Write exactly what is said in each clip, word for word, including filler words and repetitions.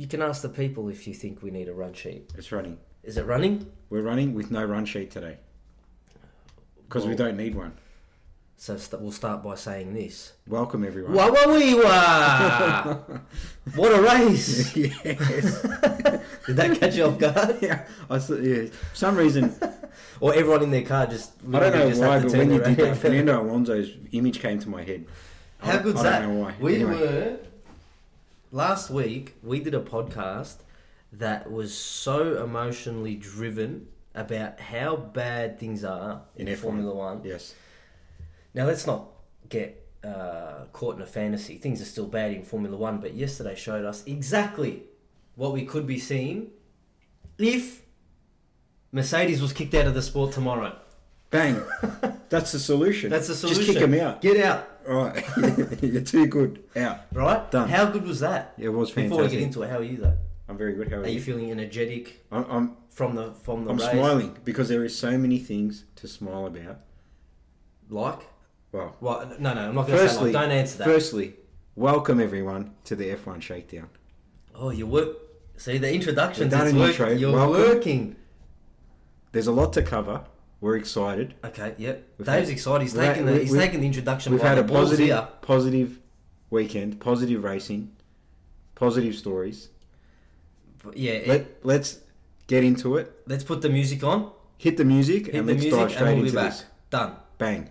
You can ask the people if you think we need a run sheet. It's running. Is it running? We're running with no run sheet today. Because well, we don't need one. So st- we'll start by saying this. Welcome, everyone. Wawawiwa! What a race! Yes. Did that catch you off guard? Yeah. I thought, yeah. For some reason... Or everyone in their car just... I don't know why, but when you did that, around. Fernando Alonso's image came to my head. How good's I that? don't know why. We Anyway. were... Last week, we did a podcast that was so emotionally driven about how bad things are in, in Formula One. Yes. Now, let's not get uh, caught in a fantasy. Things are still bad in Formula One, but yesterday showed us exactly what we could be seeing if Mercedes was kicked out of the sport tomorrow. Bang. That's the solution. That's the solution. Just kick them out. Get out. Right. You're too good. Out. Right? Done. How good was that? It was fantastic. Before we get into it, how are you though? I'm very good. How are, are you? you feeling energetic I'm, I'm, from the from the I'm race? smiling because there is so many things to smile about. Like? Well, well no, no, I'm not going to say like. Don't answer that. Firstly, welcome everyone to the F one Shakedown. Oh, you work... See, the introductions, done it's an work, intro. you're Welcome. working. There's a lot to cover. We're excited. Okay, yep. We've Dave's had- excited. He's we've taking had- the he's we've- taking the introduction. We've by had the a balls positive, here. positive weekend, positive racing, positive stories. But yeah, Let, it, let's get into it. let's put the music on. Hit the music Hit and the let's music, dive and straight we'll be into back. this. Done. Bang.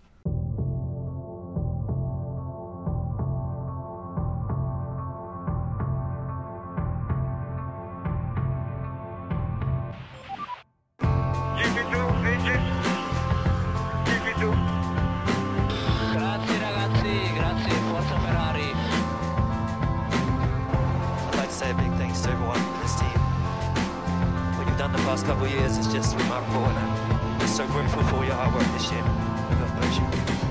Grazie ragazzi, grazie, forza Ferrari. I'd like to say a big thanks to everyone in this team. What you've done the past couple of years is just remarkable, and I'm just so grateful for your hard work this year. God bless you.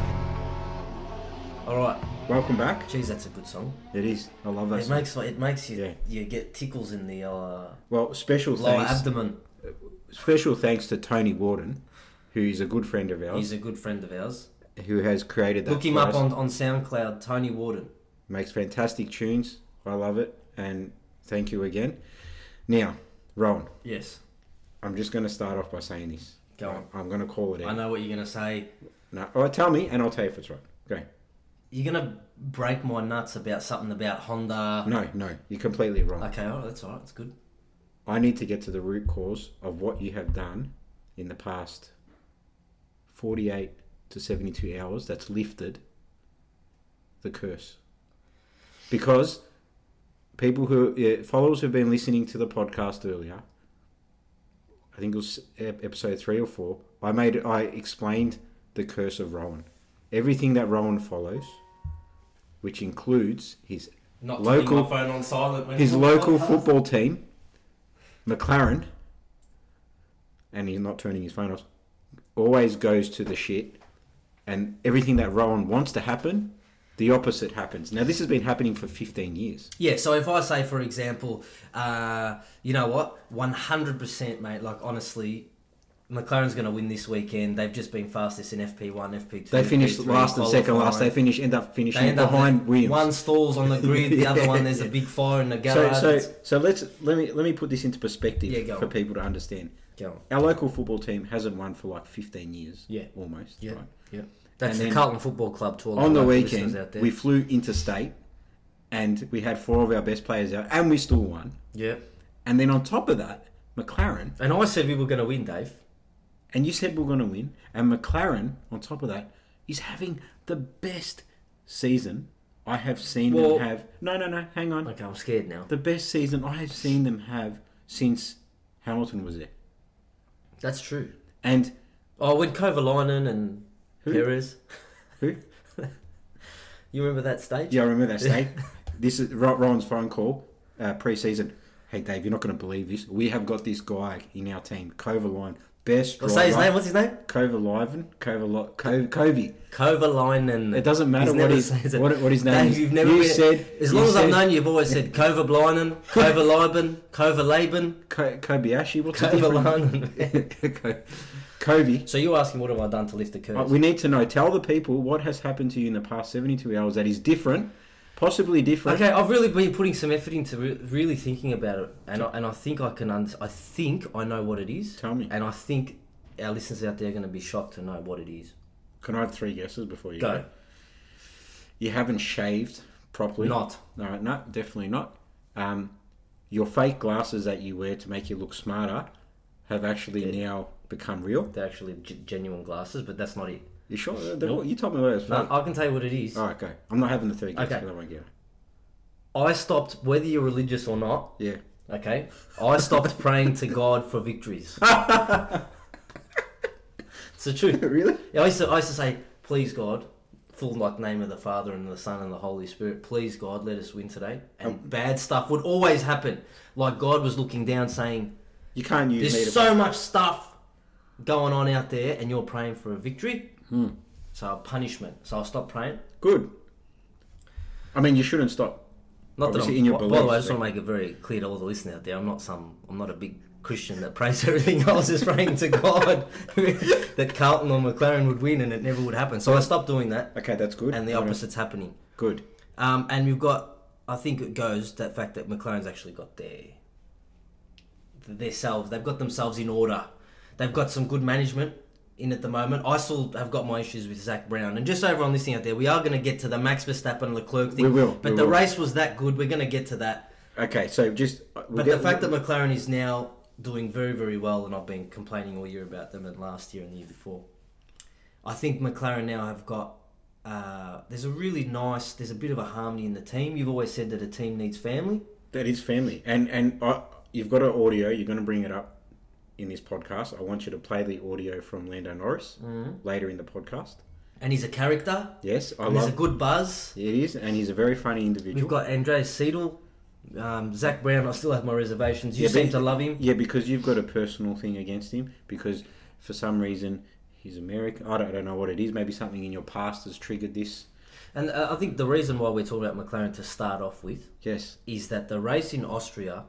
All right. Welcome back. Jeez, that's a good song. It is. I love that It song. makes it makes you Yeah. you get tickles in the uh, Well, special lower thanks. abdomen. Special thanks to Tony Warden, who is a good friend of ours, He's a good friend of ours. who has created that. Look him for up us. on, on SoundCloud, Tony Warden. Makes fantastic tunes. I love it, and thank you again. Now, Rowan, Yes. I'm just going to start off by saying this. Go on. I'm going to call it out. I know what you're gonna say. No, oh, tell me, and I'll tell you if it's right. Go. You're gonna break my nuts about something about Honda. No, no, you're completely wrong. Okay, all right, that's all right. That's good. I need to get to the root cause of what you have done in the past forty-eight to seventy-two hours that's lifted the curse. Because people who, yeah, followers who've been listening to the podcast earlier, I think it was ep- episode three or four, I made, I explained the curse of Rowan. Everything that Rowan follows, which includes his Not local, my phone on silent. when his we're on the local podcast. football team, McLaren, and he's not turning his phone off, always goes to the shit, and everything that Rowan wants to happen, the opposite happens. Now, this has been happening for fifteen years. Yeah, so if I say, for example, uh, you know what, one hundred percent, mate, like, honestly, McLaren's going to win this weekend. They've just been fastest in F P one, F P two, They finished F P three, last and second last. They qualifying. finish, end up finishing They end up behind with Williams. One stalls on the grid, the other Yeah. one there's a big fire in the So, garage. so, It's- so let's let me let me put this into perspective Yeah, go for on. people to understand. Go on. Our local football team hasn't won for like fifteen years. Yeah. almost. Yeah, Right? yeah. That's And the then Carlton Football Club to all On the local weekend, listeners out there. we flew interstate, and we had four of our best players out, and we still won. Yeah. And then on top of that, McLaren, And I said we were going to win, Dave. and you said we're going to win, and McLaren, on top of that, is having the best season I have seen Well- them have. No, no, no, hang on. Okay, I'm scared now. The best season I have seen them have since Hamilton was there. That's true. And Oh, when Kovalainen and Who? Perez. who? You remember that stage? Yeah, I remember that state. This is Ro- Rowan's phone call uh, pre-season. Hey, Dave, you're not going to believe this. We have got this guy in our team, Kovalainen, best Well, driver. say his name. What's his name? Kovalainen, Koval, Ko- Covey. Kovalainen. It doesn't matter He's what never his says it. what, what his name Dave, is. you've never you been, said as you long as I've said known you, you've always said Kovalainen, Kovalainen, Kovalainen, Ko- Kobayashi. What's the difference? Kovalainen. Ko- Covey. So you're asking what have I done to lift the curse? Uh, we need to know. Tell the people what has happened to you in the past seventy-two hours that is different Possibly different. Okay, I've really been putting some effort into re- really thinking about it, and I, and I think I can. Under- I think I know what it is. Tell me. And I think our listeners out there are going to be shocked to know what it is. Can I have three guesses before you Go. go? You haven't shaved properly. Not. No, no, definitely not. Um, your fake glasses that you wear to make you look smarter have actually Yeah. now become real. They're actually g- genuine glasses, but that's not it. You sure? They're- Nope. You told me what it was No, fake. I can tell you what it is. All right, go. I'm not having the third guess Okay. because I won't get it. I stopped, whether you're religious or not. Yeah. Okay, I stopped praying to God for victories. It's the truth. Really? Yeah, I used to, I used to say, please God, full like name of the Father and the Son and the Holy Spirit. Please God, let us win today. And Um, bad stuff would always happen. Like God was looking down, saying, You can't use me "There's to so much stuff going on out there, and you're praying for a victory." Hmm. So a punishment. So I stopped praying. Good. I mean, you shouldn't stop. Not that Obviously I'm, in your by, by the way, I beliefs, just want to make it very clear to all the listeners out there. I'm not some. I'm not a big Christian that prays for everything. I was just praying to God that Carlton or McLaren would win, and it never would happen. So I stopped doing that, Okay, that's good. and the Well done. opposite's happening. Good. Um, and we've got. I think it goes that fact that McLaren's actually got their themselves. They've got themselves in order. They've got some good management in at the moment. I still have got my issues with Zach Brown. And just over on this thing out there, we are going to get to the Max Verstappen and Leclerc thing. We will, But we the will. race was that good. We're going to get to that. Okay, so just. uh, we'll But get- the fact that McLaren is now doing very, very well, and I've been complaining all year about them and last year and the year before, I think McLaren now have got. Uh, there's a really nice. There's a bit of a harmony in the team. You've always said that a team needs family. That is family. And and uh, you've got an audio. You're going to bring it up in this podcast. I want you to play the audio from Lando Norris later in the podcast. And he's a character. Yes, I And love there's a good buzz. it. Is, and he's a very funny individual. We've got Andreas Seidel, um, Zach Brown. I still have my reservations. You Yeah, seem but- to love him. Yeah, because you've got a personal thing against him because for some reason he's American. I don't, I don't know what it is. Maybe something in your past has triggered this. And uh, I think the reason why we're talking about McLaren to start off with Yes. is that the race in Austria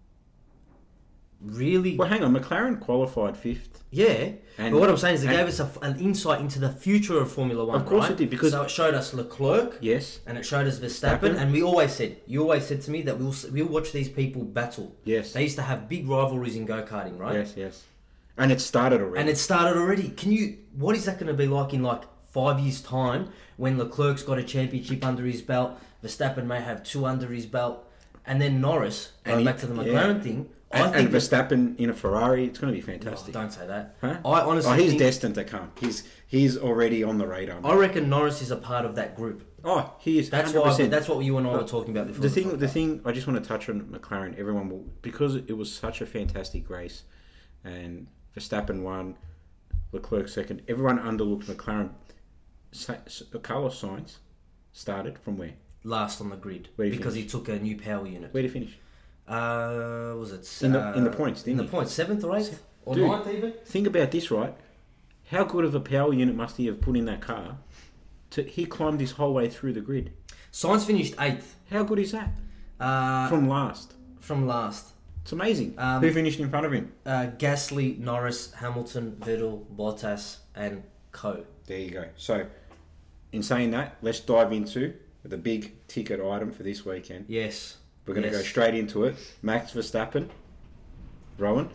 really... Well, hang on. McLaren qualified fifth. Yeah, And- but what I'm saying is it and- gave us a, an insight into the future of Formula One. Of course right? it did, because- so it showed us Leclerc, Yes. and it showed us Verstappen, Verstappen. and we always said, you always said to me that we'll we'll watch these people battle. Yes. They used to have big rivalries in go karting, right? Yes. Yes. And it started already. And it started already. Can you? What is that going to be like in like five years' time when Leclerc's got a championship under his belt, Verstappen may have two under his belt, and then Norris going he- back to the yeah. McLaren thing. I and, think and Verstappen in a Ferrari, it's going to be Oh, fantastic. don't say that. Huh? I honestly oh, he's think, destined to come. He's he's already on the radar. I reckon Norris is a part of that group. Oh, he is. That's one hundred why. percent. That's what you and I were talking about before. The thing, podcast. the thing, I just want to touch on McLaren. Everyone will, because it was such a fantastic race, and Verstappen won, Leclerc second. Everyone underlooked McLaren. Sa- S- Carlos Sainz started from where? last on the grid Where did he because he finish? took a new power unit. Where did he finish? Uh, was it In the- uh, in the points, didn't in he? the points, seventh or eighth or Dude. ninth even? Think about this, right? How good of a power unit must he have put in that car? To he climbed this whole way through the grid. Sainz finished eighth How good is that? uh, From last. from last. It's amazing. Um, Who finished in front of him? Uh, Gasly, Norris, Hamilton, Vettel, Bottas, and Coe. There you go. So, in saying that, let's dive into the big ticket item for this weekend. Yes. We're going to Yes. go straight into it. Max Verstappen. Rowan,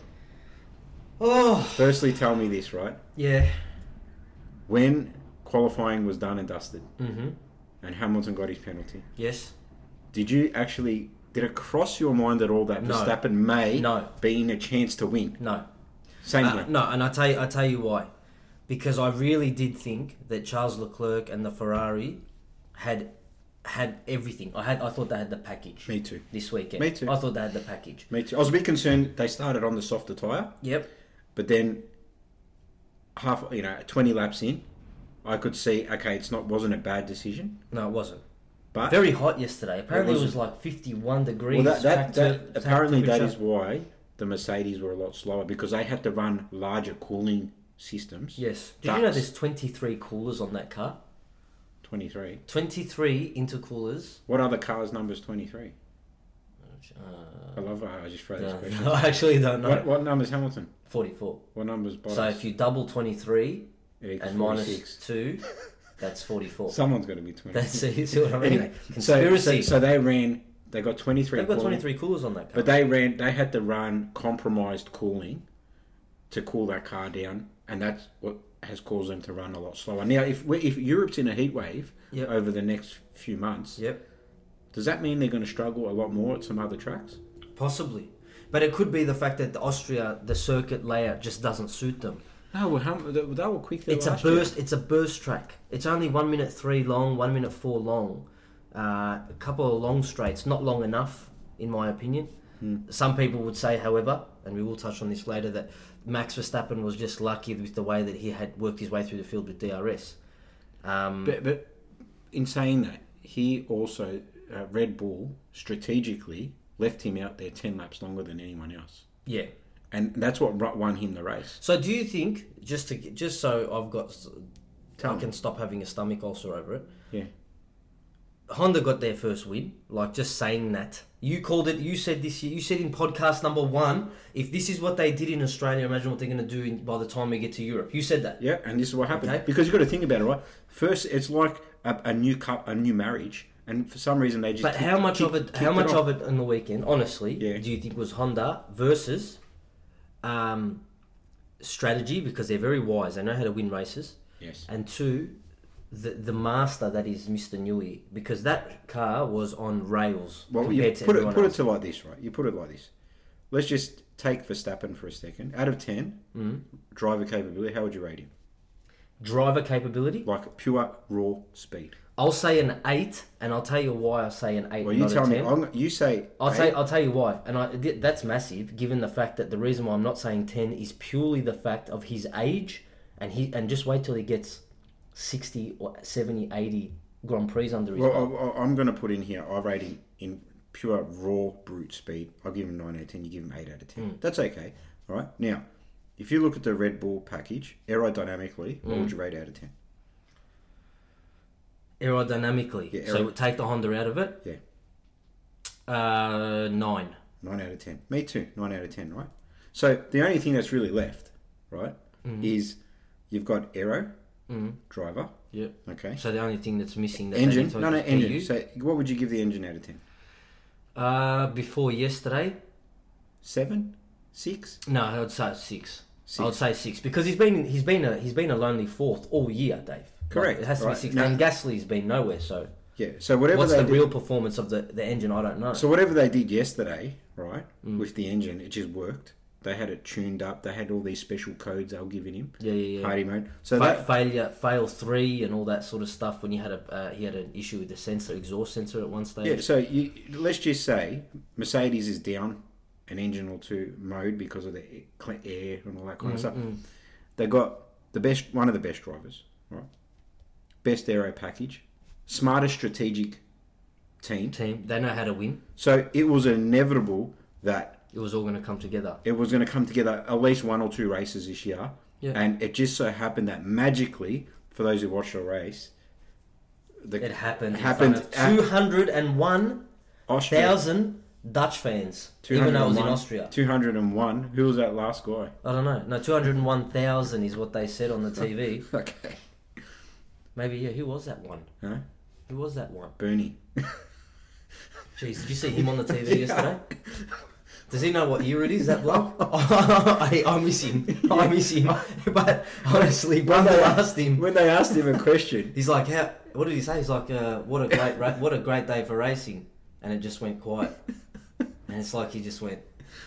Oh, firstly tell me this, right? yeah. When qualifying was done and dusted Mm-hmm. and Hamilton got his penalty, Yes. did you actually, did it cross your mind at all that No. Verstappen may No. be in a chance to win? No. Same Uh, here. no, and I tell you, I tell you why. Because I really did think that Charles Leclerc and the Ferrari had had everything. I had, I thought they had the package. Me too. This weekend. Me too. I thought they had the package. Me too. I was a bit concerned they started on the softer tyre, Yep. but then half, you know, twenty laps in, I could see, okay, it's not, wasn't a bad decision, No, it wasn't. but Very hot yesterday. Apparently, it, wasn't. was like fifty-one degrees. well, that, that, track that to- apparently track that is temperature. why the Mercedes were a lot slower because they had to run larger cooling systems. Yes. Did you know Ducts. there's twenty-three coolers on that car? twenty-three. twenty-three intercoolers. What other car's number's twenty-three? Uh, I love how I just throw these no, questions. no, I actually don't know. What, what number's Hamilton? forty-four. What number's Bottas? So if you double twenty-three It equals and minus forty-six. two, That's forty-four. Someone's got to be twenty. That's you see what I mean? Anyway, so, Conspiracy. so so they ran. They got twenty-three. They've got cooling, twenty-three coolers on that car. but they ran. They had to run compromised cooling to cool that car down, and that's what has caused them to run a lot slower. Now, if we, if Europe's in a heat wave Yep. over the next few months, Yep. does that mean they're going to struggle a lot more at some other tracks? Possibly. But it could be the fact that the Austria, the circuit layout just doesn't suit them. No, well, how, they, they were quick there It's a last year. burst. It's a burst track. It's only one minute three long, one minute four long. Uh, a couple of long straights, not long enough, in my opinion. Hmm. Some people would say, however, and we will touch on this later, that Max Verstappen was just lucky with the way that he had worked his way through the field with D R S. Um, But, but in saying that, he also uh, Red Bull strategically left him out there ten laps longer than anyone else, yeah. and that's what ru- won him the race. So do you think, just to just so I've got, Tell I me. can stop having a stomach ulcer over it. Yeah. Honda got their first win. Like, just saying that. You called it, you said this year, you said in podcast number one, if this is what they did in Australia, imagine what they're going to do in, by the time we get to Europe. You said that. Yeah, and this is what happened. Okay. Because you've got to think about it, right? First, it's like a, a new cup, a new marriage, and for some reason they just. But kick- how much kick- of it, kicked how much off. of it on the weekend, honestly, Yeah. do you think was Honda versus um, strategy? Because they're very wise. They know how to win races. Yes. And two, the the master that is Mister Newey, because that car was on rails Well, compared you to put it everyone put it else. to like this, right? You put it like this. Let's just take Verstappen for a second. Out of ten, Mm-hmm. driver capability, how would you rate him? Driver capability, Like pure raw speed. I'll say an eight, and I'll tell you why I say an eight. Well, you not tell a me. ten. I'm, you say. I'll eight. say I'll tell you why, and I, th- that's massive. Given the fact that the reason why I'm not saying ten is purely the fact of his age, and he and just wait till he gets sixty or seventy, eighty Grand Prix under his Well, belt. I, I'm going to put in here. I rate him in pure raw brute speed. I'll give him nine out of ten. You give him eight out of ten. Mm. That's okay. All right. Now, if you look at the Red Bull package, aerodynamically, what Mm. would you rate out of ten? Aerodynamically, Yeah, so aero- take the Honda out of it. Yeah. Uh, nine. Nine out of ten. Me too. Nine out of ten. Right. So the only thing that's really left, right, Mm. is you've got aero Mm. driver. Yep. Okay. So the only thing that's missing that they Engine. need to No, no, is P engine. U. So what would you give the engine out of ten? Uh, before yesterday, Seven, six, no, I would say six. six. I would say six because he's been he's been a he's been a lonely fourth all year, Dave. Correct, Like, it has to right. be six. Now- and Gasly's been nowhere. So Yeah. So whatever what's they the did, real performance of the, the engine? I don't know. So whatever they did yesterday, right, Mm. with the engine, it just worked. They had it tuned up. They had all these special codes they were giving him. yeah, yeah, yeah. Party mode. So Fa- that failure, fail three, and all that sort of stuff. When you had a uh, he had an issue with the sensor, exhaust sensor at one stage. yeah. So you, let's just say Mercedes is down an engine or two mode because of the air cl- air and all that kind of stuff. Mm, mm. They got the best, one of the best drivers, right? Best aero package, smartest strategic team. Team, they know how to win. So it was inevitable that It was all going to come together. it was going to come together at least one or two races this year. Yeah. And it just so happened that magically, for those who watched the race, the It happened. happened in front of two hundred and one Austria, thousand Dutch fans, even though it was in Austria. two hundred and one. Who was that last guy? I don't know. No, two hundred and one thousand is what they said on the T V. Okay. Maybe yeah. Who was that one? Huh? Who was that one? Bernie. Jeez, did you see him on the T V yesterday? Does he know what year it is, that bloke? I, I miss him. I miss him. But honestly, when they asked him, When they asked him a question, he's like, "How? What did he say?" He's like, uh, "What a great, ra- what a great day for racing," and it just went quiet. And it's like he just went,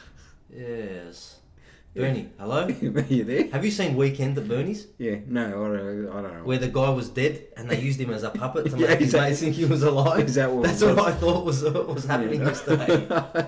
"Yes, Bernie, hello." are you there? Have you seen Weekend at Bernie's, Yeah. No, I don't, I don't know. where the guy was dead and they used him as a puppet to Yeah, make his exactly. mates think he was alive? Is that what That's it what was? I thought was uh, was happening Yeah. yesterday.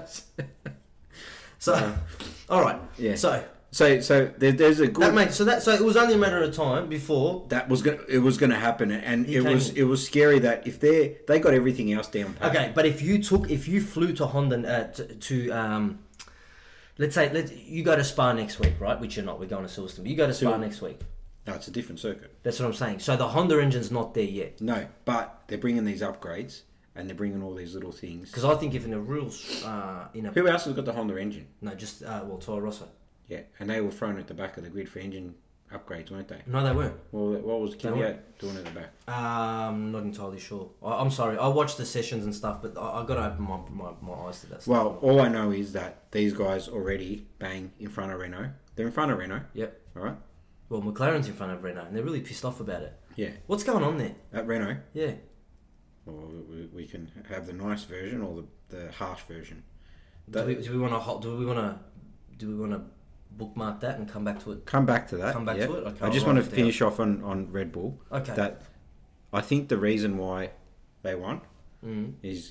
So, all right. Yeah. So So, so there, there's a good. that made so that so it was only a matter of time before. that was gonna, it was going to happen, and He it came was in. it was scary that if they they got everything else down pat. Okay, but if you took if you flew to Honda uh, to, to um, let's say let you go to Spa next week, right? Which you're not. We're going to Silverstone. But you go to Spa Sil- next week. No, it's a different circuit. That's what I'm saying. So the Honda engine's not there yet. No, but they're bringing these upgrades, and they're bringing all these little things. Because I think if in a real uh, in a Who else has got the Honda engine? no just uh, well Toro Rosso. Yeah, and they were thrown at the back of the grid for engine upgrades, weren't they? No, they weren't. Well, what was They Kvyat weren't. doing at the back? Um, not entirely sure. I, I'm sorry. I watched the sessions and stuff, but I, I got to open my, my, my eyes to that stuff. Well, all I know is that these guys already bang in front of Renault. They're in front of Renault, Yep. all right? Well, McLaren's in front of Renault, and they're really pissed off about it. Yeah, What's going on there? at Renault. Yeah. Well, we, we can have the nice version or the, the harsh version. Do we, do we want to do we want to do we want to bookmark that and come back to it? Come back to that. Come back yeah. to it? Okay, I just I'll want write to it finish off on, on Red Bull. Okay. That I think the reason why they won Mm. is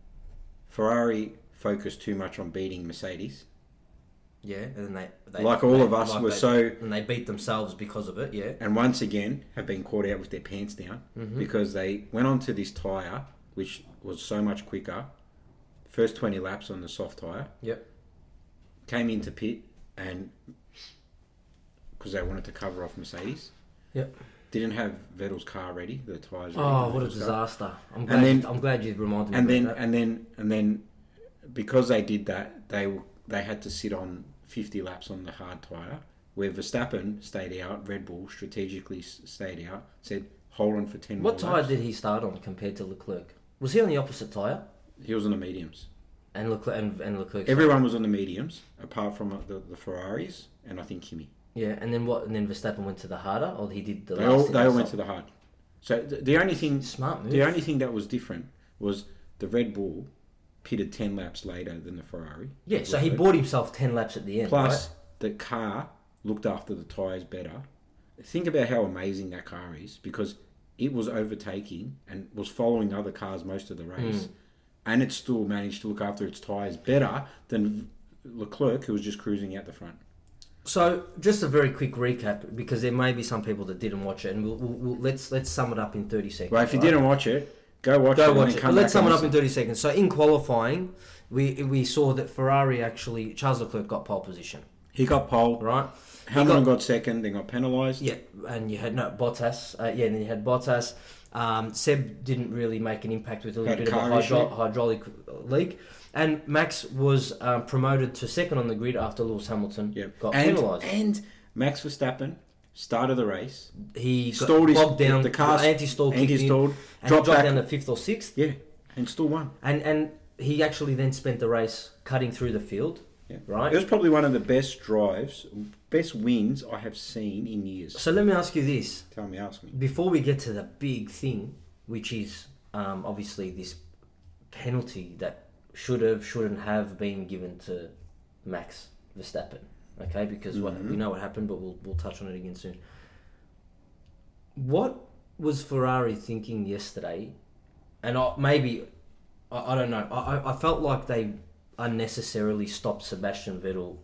Ferrari focused too much on beating Mercedes. Yeah, and then they, they Like all they- of us like were they- so- and they beat themselves because of it. Yeah. And once again have been caught out with their pants down Mhm. because they went on to this tyre, which was so much quicker. First twenty laps on the soft tyre. Yep. Came into pit and because they wanted to cover off Mercedes. Yep. Didn't have Vettel's car ready. The tyres. ready Oh, for what a Vettel's car. disaster! I'm glad. then- you, I'm glad you reminded me And about then that. and then and then because they did that, they w- they had to sit on fifty laps on the hard tyre. Where Verstappen stayed out, Red Bull strategically s- stayed out. Said hold on for ten. What more tyre laps. did he start on compared to Leclerc? Was he on the opposite tyre? He was on the mediums. And Leclerc and, and Leclerc. Everyone was on the mediums, apart from uh, the, the Ferraris and I think Kimi. Yeah, and then what? And then Verstappen went to the harder, or he did the. They last all thing they all himself? went to the hard. So the, the only thing, Smart move. the only thing that was different was the Red Bull pitted ten laps later than the Ferrari. Yeah, so he Right. bought himself ten laps at the end. Plus, right? the car looked after the tyres better. Think about how amazing that car is because it was overtaking and was following other cars most of the race. Mm. And it still managed to look after its tyres better than Leclerc, who was just cruising out the front. So, just a very quick recap, because there may be some people that didn't watch it, and we'll, we'll, we'll let's let's sum it up in thirty seconds. Well, if you right? didn't watch it, go watch it. Go and watch then it. come But let's back sum and it up in listen. thirty seconds. So, in qualifying, we we saw that Ferrari actually Charles Leclerc got pole position, He got pole. right? He Hamilton got- got, second, then got penalised. Yeah, and you had no Bottas. Uh, yeah, and then you had Bottas. Um, Seb didn't really make an impact with a little Had a bit of a car hydro- issue. hydraulic leak. And Max was um, promoted to second on the grid after Lewis Hamilton Yep. got and, penalised. and Max Verstappen started the race. He got Stalled his bogged down. the car. Anti-stall kicked in, Anti-stalled. and he Dropped dropped back. down to fifth or sixth. Yeah, and still won. And and he actually then spent the race cutting through the field. Yeah. Right. It was probably one of the best drives, best wins I have seen in years. So let me ask you this: Tell me, ask me. before we get to the big thing, which is um, obviously this penalty that should have, shouldn't have been given to Max Verstappen, okay? Because what, Mhm. we know what happened, but we'll we'll touch on it again soon. What was Ferrari thinking yesterday? And I, maybe I, I don't know. I I- I felt like they unnecessarily stopped Sebastian Vettel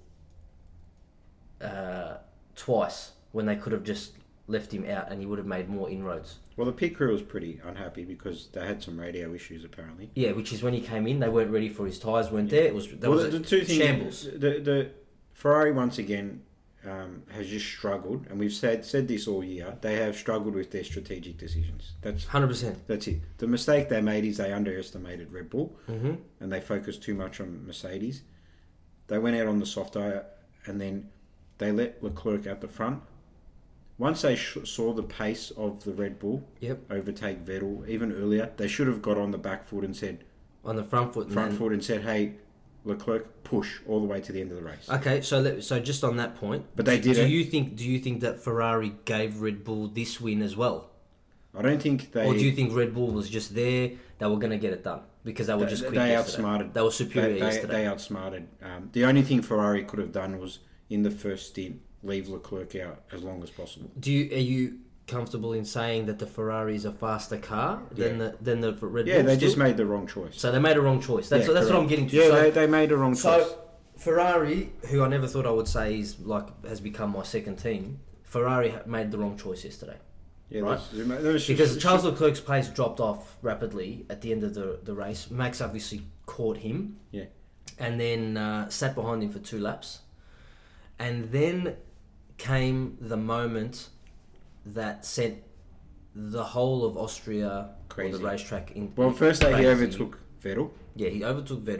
uh, twice when they could have just left him out and he would have made more inroads. Well, the pit crew was pretty unhappy because they had some radio issues apparently. Yeah, which is when he came in, they weren't ready for his tyres, weren't there? It was there well, was the, a the two things, shambles. The, the Ferrari once again um, has just struggled, and we've said said this all year. They have struggled with their strategic decisions. That's Hundred percent. that's it. The mistake they made is they underestimated Red Bull Mm-hmm. and they focused too much on Mercedes. They went out on the soft tyre and then they let Leclerc out the front. Once they sh- saw the pace of the Red Bull Yep. overtake Vettel even earlier, they should have got on the back foot and said On the front foot. and front then- foot and said, "Hey, Leclerc, push all the way to the end of the race." Okay, so let, so just on that point, But they do, didn't. do you think do you think that Ferrari gave Red Bull this win as well, I don't think they. or do you think Red Bull was just there? They were going to get it done because they were they, just quick they yesterday. outsmarted. They were superior They, they, yesterday. they outsmarted. Um, the only thing Ferrari could have done was in the first stint leave Leclerc out as long as possible. Do you are you comfortable in saying that the Ferrari is a faster car than Yeah. the than the Red Yeah, Bull? they just still? made the wrong choice. So they made a wrong choice. That's Yeah, that's what I'm correct. getting to. Yeah, so, they, they made a wrong choice. So Ferrari, who I never thought I would say is like has become my second team, Ferrari ha- made the wrong choice yesterday yeah, right. there's- there was- because Charles Leclerc's pace dropped off rapidly at the end of the the race. Max obviously caught him, Yeah. and then uh, sat behind him for two laps, and then came the moment that sent the whole of Austria or Crazy. the racetrack in. Well, first they he crazy. overtook Vettel. Yeah, he overtook Vettel.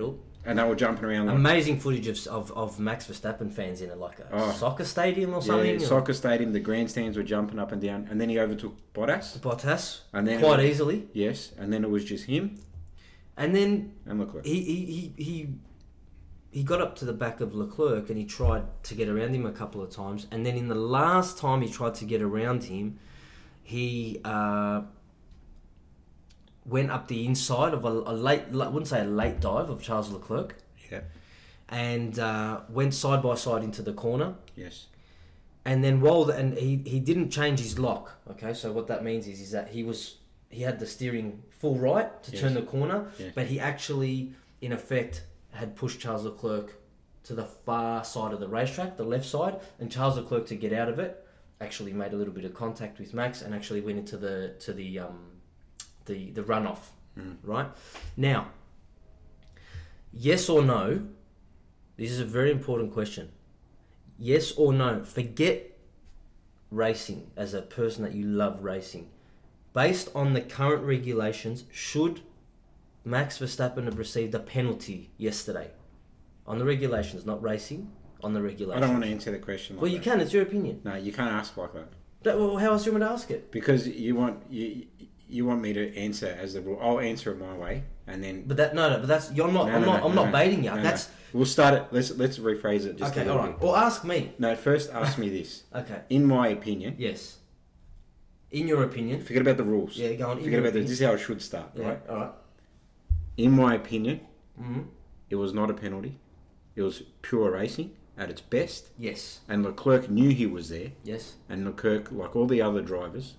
And they were jumping around like... Amazing footage of, of, of Max Verstappen fans in a, like a Oh. soccer stadium or Yeah, something. or- soccer stadium, the grandstands were jumping up and down. And then he overtook Bottas. Bottas, And then quite it was- easily. Yes, and then it was just him And then and Leclerc. he, he, he, he, he got up to the back of Leclerc and he tried to get around him a couple of times. And then in the last time he tried to get around him, he uh, went up the inside of a, a late, I wouldn't say a late dive of Charles Leclerc, Yeah, and uh, went side by side into the corner. yes. And then while the, and he, he didn't change his lock. Okay, so what that means is is that he was he had the steering full right to Yes. turn the corner, Yes. but he actually in effect had pushed Charles Leclerc to the far side of the racetrack, the left side, and Charles Leclerc, to get out of it, actually made a little bit of contact with Max and actually went into the to the um the the runoff. Mm. Right now, yes or no? This is a very important question. Yes or no? Forget racing as a person that you love racing. Based on the current regulations, should Max Verstappen have received a penalty yesterday? On the regulations, not racing, on the I regulations. don't want to answer the question like Well, you that. can. It's your opinion. No, you can't ask like that. That- well, how else do you want me to ask it? Because you want you you want me to answer as the rule. I'll answer it my way, and then... But that no, no. But that's you're not. No, I'm no, not. no, I'm no, not no. baiting you. No, no. That's We'll start it. Let's let's rephrase it just a okay. little All right. bit. Or ask me. No, first ask me this. Okay. In my opinion, Yes. In your opinion. forget about the rules. Yeah, go on. in Forget your about this. opinion. This is how it should start, Yeah. right? All right. In my opinion, Mm-hmm. it was not a penalty. It was pure racing at its best, Yes. and Leclerc knew he was there, Yes. and Leclerc, like all the other drivers,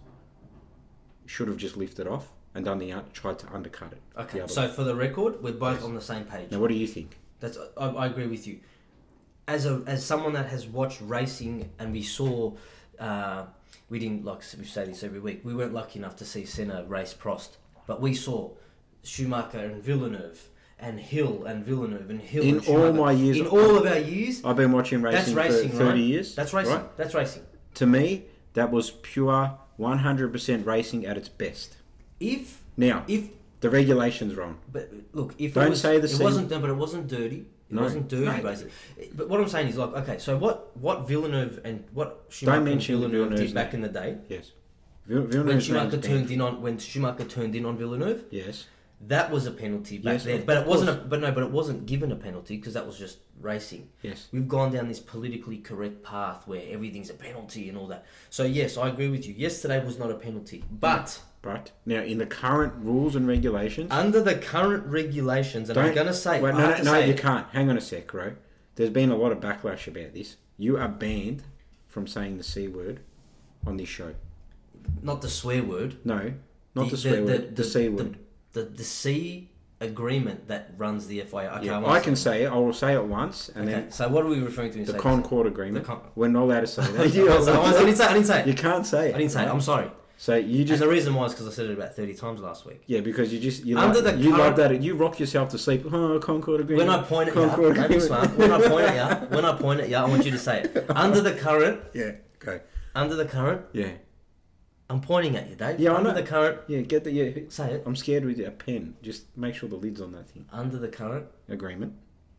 should have just lifted off and done the un- tried to undercut it. Okay. the other So way. for the record, we're both Yes. on the same page. Now, what do you think? That's I, I agree with you. As a as someone that has watched racing and we saw, uh, we didn't like we say this every week. We weren't lucky enough to see Senna race Prost, but we saw Schumacher and Villeneuve and Hill and Villeneuve and Hill. In and Schumacher. all my years in of- all of our years, I've been watching that's racing, racing, for thirty right? years. That's racing. right? That's racing. To me, that was pure one hundred percent racing at its best. If Now, if the regulation's wrong. But look, if Don't it was, say the it scene- wasn't, but it wasn't dirty. It No. wasn't dirty, No. basically. But what I'm saying is, like, okay, so what, what Villeneuve and what Schumacher and mention Villeneuve Villeneuve's did back name. in the day, Yes. Vil- when Villeneuve's Schumacher name's turned banned. in on when Schumacher turned in on Villeneuve, Yes. that was a penalty back Yes, then. of But it wasn't. A, course. but no, but it wasn't given a penalty because that was just racing. Yes. We've gone down this politically correct path where everything's a penalty and all that. So yes, I agree with you. Yesterday was not a penalty, but But now, in the current rules and regulations, under the current regulations, and I'm Don't- going to say, Wait, I no, have no, to no, say you it. can't. Hang on a sec, bro. There's been a lot of backlash about this. You are banned from saying the C word on this show. not the swear word. No, not the, swear word, the, C word. The, the, the C agreement that runs the F I A. Okay, yeah, I, I won't can say say it. I will say it once, it. and Okay, then so what are we referring to? when the you say Concord Agreement. The con- We're not allowed to say that. this? You I, was- I didn't say it. I didn't say it. You can't say it. I didn't say it. I'm sorry. So you Just just and the reason why is because I said it about thirty times last week. yeah, because you just you Under like, the you current- love that you rock yourself to sleep. Oh, Concord Agreement. When I point at you, Concord don't be Agreement. smart. When I point at you, when I point at you, I want you to say it. Under the current, Yeah. Okay. under the current, Yeah. I'm pointing at you, Dave. Yeah, I under know. the current, Yeah. Get the yeah. say it. I'm scared with a pen. Just make sure the lid's on that thing. Under the current, Agreement.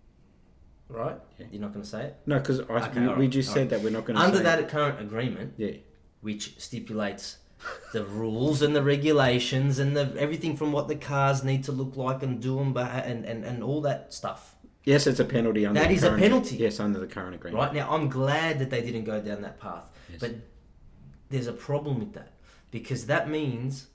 right? Yeah. You're not going to say it. No, because Okay, we, all we right, just all said right. that we're not going to Under say that current agreement, Yeah. which stipulates the rules and the regulations and the everything from what the cars need to look like and do them and, and, and all that stuff. Yes, it's a penalty under That the is a current, penalty. Yes, under the current agreement. Right now, I'm glad that they didn't go down that path, Yes. but there's a problem with that because that means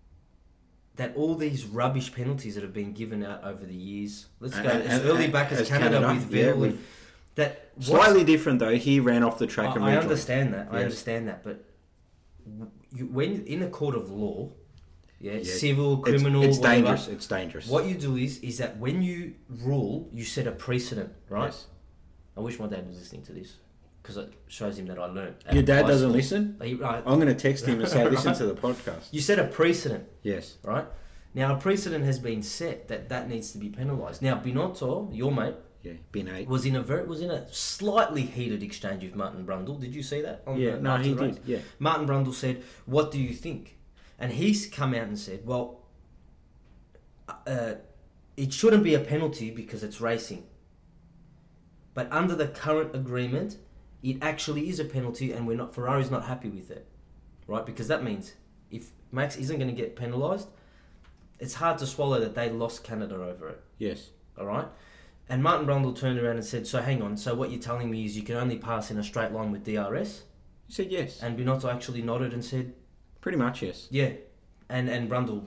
that all these rubbish penalties that have been given out over the years. Let's go And- as and- early and- back as, as Canada, Canada, with yeah, Vettel. with- and that what's- Slightly different though. He ran off the track I, and I rejoined. understand that. I Yes. understand that, but w- you, when in a court of law, yeah, Yeah. civil, It's- criminal, It's, whatever, dangerous. It's dangerous. what you do is is that when you rule, you set a precedent, right? Yes. I wish my dad was listening to this because it shows him that I learned. Your at dad high doesn't school. listen? He- right, I'm going to text him and say, listen to the podcast. you set a precedent, Yes. right? Now a precedent has been set that that needs to be penalised. Now Binotto, your mate, Yeah. Bin eight. was in a very was in a slightly heated exchange with Martin Brundle. Did you see that? On Yeah. the, No, after he the race? did. Yeah. Martin Brundle said, "What do you think?" And he's come out and said, "Well, uh, it shouldn't be a penalty because it's racing. But under the current agreement, it actually is a penalty, and we're not. Ferrari's not happy with it, right? Because that means if Max isn't going to get penalised, it's hard to swallow that they lost Canada over it. Yes. All right. And Martin Brundle turned around and said, "So hang on. So what you're telling me is you can only pass in a straight line with D R S?" He said yes. And Binotto actually nodded and said, Pretty much yes. "Yeah." And and Brundle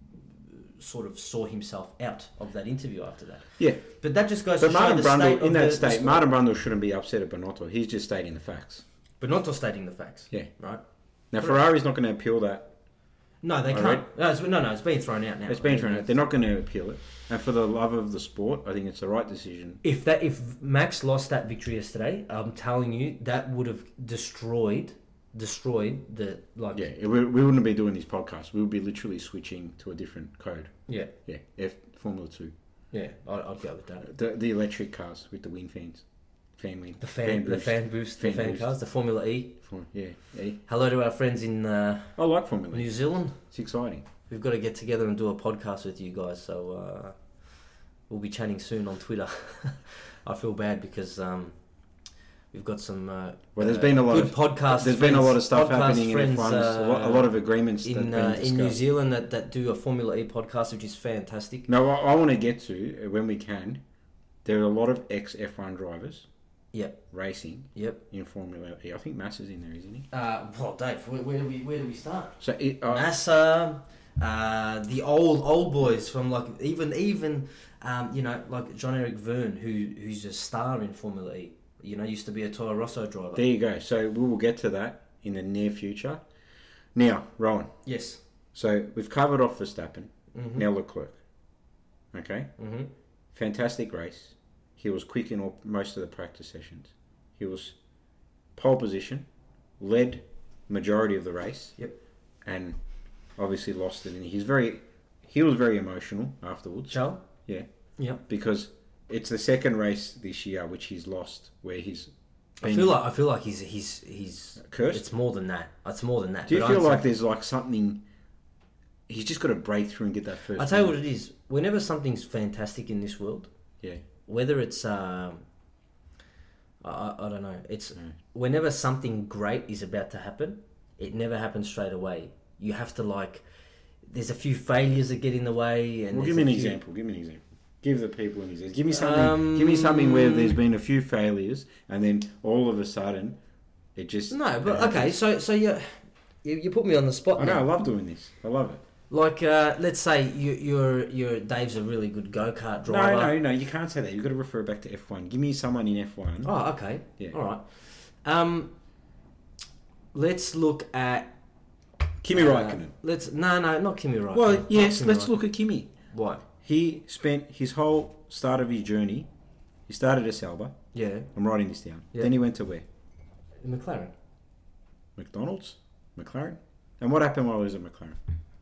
sort of saw himself out of that interview after that. Yeah. But that just goes But to show Martin the Brundle, state of in that the, state, the sport. Martin Brundle shouldn't be upset at Binotto. He's just stating the facts. Binotto stating the facts. Yeah. Right. Now, Correct. Ferrari's not going to appeal that. No, they All can't. right. No, it's, no, no, it's been thrown out now. It's been thrown out. They're not going to appeal it. And for the love of the sport, I think it's the right decision. If that, if Max lost that victory yesterday, I'm telling you, that would have destroyed, destroyed the like. Yeah, it, we, we wouldn't be doing this podcast. We would be literally switching to a different code. Yeah. Yeah, F Formula Two. Yeah, I'd, I'd go with that. The the electric cars with the wind fans, fan wind, The fan, the boost. fan boost, Fan the fan boost. cars, the Formula E. For- yeah, yeah. Hello to our friends in uh, I like Formula. New E. Zealand. It's exciting. We've got to get together and do a podcast with you guys. So uh, we'll be chatting soon on Twitter. I feel bad because um, we've got some. Uh, Well, there's uh, been a lot good of podcast. There's been a lot of stuff podcast happening in friends, F one. a, lot, a lot of agreements that in have uh, been in New discussed. Zealand that, that do a Formula E podcast, which is fantastic. No, I, I want to get to uh, when we can. There are a lot of ex F one drivers Yep, racing yep. in Formula E. I think Massa's in there, isn't he? Uh, well, Dave, where, where do we where do we start? So it, uh, NASA, uh, the old old boys from like even even um, you know like John Eric Verne, who who's a star in Formula E. You know, used to be a Toro Rosso driver. there you go. So we will get to that in the near future. Now, Rowan. Yes. So we've covered off Verstappen. Mm-hmm. Now Leclerc. Okay. Mm-hmm. Fantastic race. He was quick in all, most of the practice sessions. He was pole position, led majority of the race. Yep. And obviously lost it. And he's very, he was very emotional afterwards. Joe. Yeah. Yep. Because it's the second race this year which he's lost, where he's. I been feel like I feel like he's he's he's cursed. It's more than that. It's more than that. Do you But feel I'm like saying- there's like something? He's just got to break through and get that first. I tell you win. what it is. Whenever something's fantastic in this world, Yeah. whether it's um, I, I don't know. It's Mm. whenever something great is about to happen, it never happens straight away. You have to like. There's a few failures that get in the way, and Well, there's give me a an few- example. Give me an example. Give the people an example. Give me something. Um, give me something where there's been a few failures, and then all of a sudden, it just. No, but it okay. happens. So so you you, you put me on the spot. I know. I now. love doing this. I love it. Like uh, let's say you, you're you're Dave's a really good go kart driver. No, no, no. You can't say that. You've got to refer back to F one. Give me someone in F one. Oh, okay. Yeah. All right. Um, let's look at Kimi uh, Raikkonen. Let's no, no, not Kimi Raikkonen. Well, Not yes. Kimi Let's Raikkonen. look at Kimi. Why? He spent his whole start of his journey. He started at Sauber. Yeah, I'm writing this down. Yeah. Then he went to where? McLaren. McDonald's, McLaren. And what happened while he was at McLaren?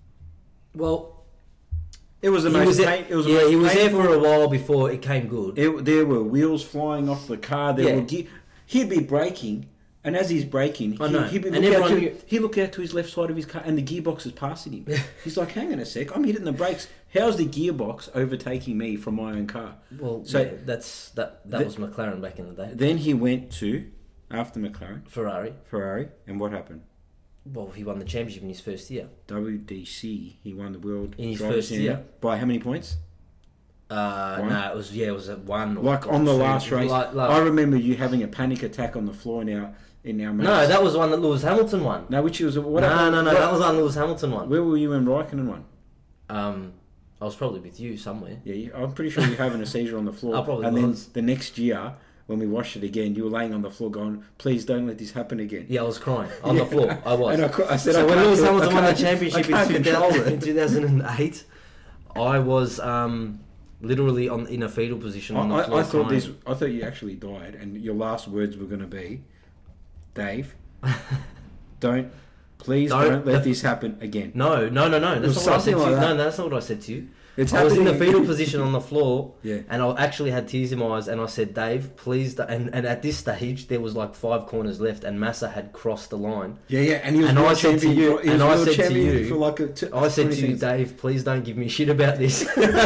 Well, It was the he most. was, pain, it was the yeah, most he was there painful- for a while before it came good. It, there were wheels flying off the car. There Yeah. were ge- he'd be braking, and as he's braking, I he, know. he'd be And look out everyone to, knew- he look out to his left side of his car, and the gearbox is passing him. He's like, "Hang on a sec, I'm hitting the brakes. How's the gearbox overtaking me from my own car?" well, So- yeah, that's that. That The- was McLaren back in the day. Then he went to after McLaren, Ferrari. Ferrari, and what happened? Well, he won the championship in his first year. W D C. He won the world In his Drivers' first Union. year? By how many points? Uh, One? no, it was yeah, it was at one. Or, Like or on the two. last race, Like- like- I remember you having a panic attack on the floor in our in our. no, mates. that was one that Lewis Hamilton won. no, which was what no, happened- no, no, what- that was one Lewis Hamilton won. Where were you when Raikkonen won? Um, I was probably with you somewhere. Yeah, you- I'm pretty sure you're having a seizure on the floor. I probably and was. then the next year, when we watched it again, you were laying on the floor going, "Please don't let this happen again." Yeah, I was crying on Yeah. the floor. I was. And I, cou- I said, so I when can't Lewis do it. Hamilton I won the can't- championship I can't in, control two thousand, it. in two thousand eight, I was um, literally on in a fetal position on the I, floor. I, I thought crying. this. I thought you actually died, and your last words were going to be, "Dave, don't, please Don't- don't, let the- this happen again." No, no, no, no. was That's not what I said something to you. like No, that. that's not what I said to you. It's I was in the happening. fetal position on the floor, Yeah. and I actually had tears in my eyes, and I said, Dave, please, don't, and, and at this stage, there was like five corners left, and Massa had crossed the line. Yeah, yeah, and he was And I world said to champion you- for- he was and I world said to champion you- for like a t- I said twenty to you, seconds. Dave, please don't give me shit about this.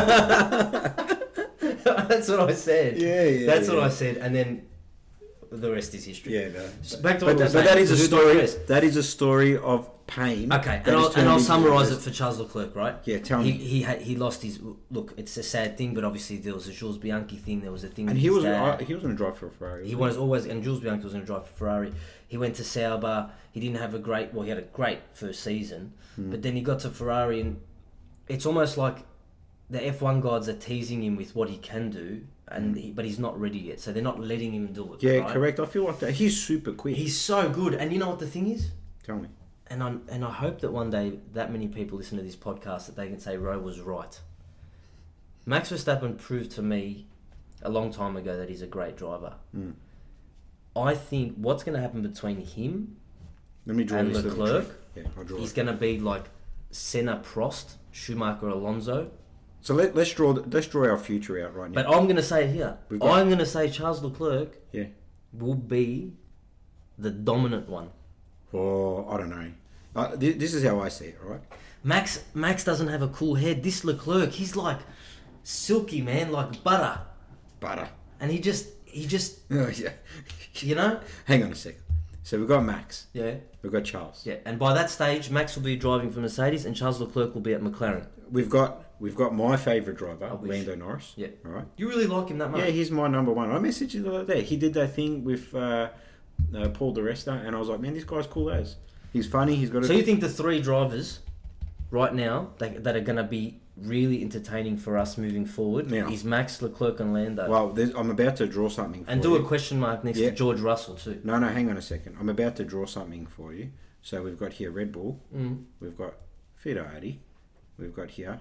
That's what I said. Yeah, yeah, That's yeah. what I said, and then the rest is history. Yeah, no. So back to But, what we were that, but that saying, is a so who story. digress. That is a story of pain. Okay, that and is I'll, turned and I'll into summarise the it for Charles Leclerc, right? Yeah, tell he, me. He had, he lost his look. It's a sad thing, but obviously there was a Jules Bianchi thing. There was a thing. And with he his was dad. uh, he was going to drive for a Ferrari. He wasn't was always, and Jules Bianchi was going to drive for Ferrari. He went to Sauber. He didn't have a great. Well, he had a great first season, Hmm. but then he got to Ferrari, and it's almost like the F one gods are teasing him with what he can do, and he, but he's not ready yet. So they're not letting him do it. Yeah, right? correct. I feel like that. He's super quick. He's so good, and you know what the thing is. Tell me. And I and I hope that one day that many people listen to this podcast that they can say Rowe was right. Max Verstappen proved to me a long time ago that he's a great driver. Mm. I think what's going to happen between him Let me draw and this little Leclerc, trick. Yeah, I'll draw he's it. going to be like Senna, Prost, Schumacher, Alonso. So let, let's draw the, let's draw our future out right now. But I'm going to say here, We've got- I'm going to say Charles Leclerc yeah. will be the dominant one. Oh, I don't know. Uh, th- this is how I see it. All right. Max Max doesn't have a cool head. This Leclerc, he's like silky, man, like butter. Butter. And he just, he just, Oh yeah. you know? Hang on a second. So we've got Max. Yeah. We've got Charles. Yeah. And by that stage, Max will be driving for Mercedes and Charles Leclerc will be at McLaren. We've got we've got my favourite driver, wish. Lando Norris. Yeah. All right. You really like him that much? Yeah, he's my number one. I messaged you the other day. He did that thing with uh, uh, Paul Di Resta, and I was like, man, this guy's cool as. He's funny. He's got. A So you think the three drivers right now that, that are going to be really entertaining for us moving forward Now. is Max, Leclerc and Lando? Well, there's, I'm about to draw something. For and do you. a question mark next Yeah. to George Russell too. No, no, hang on a second. I'm about to draw something for you. So we've got here Red Bull. Mm. We've got Ferrari. We've got here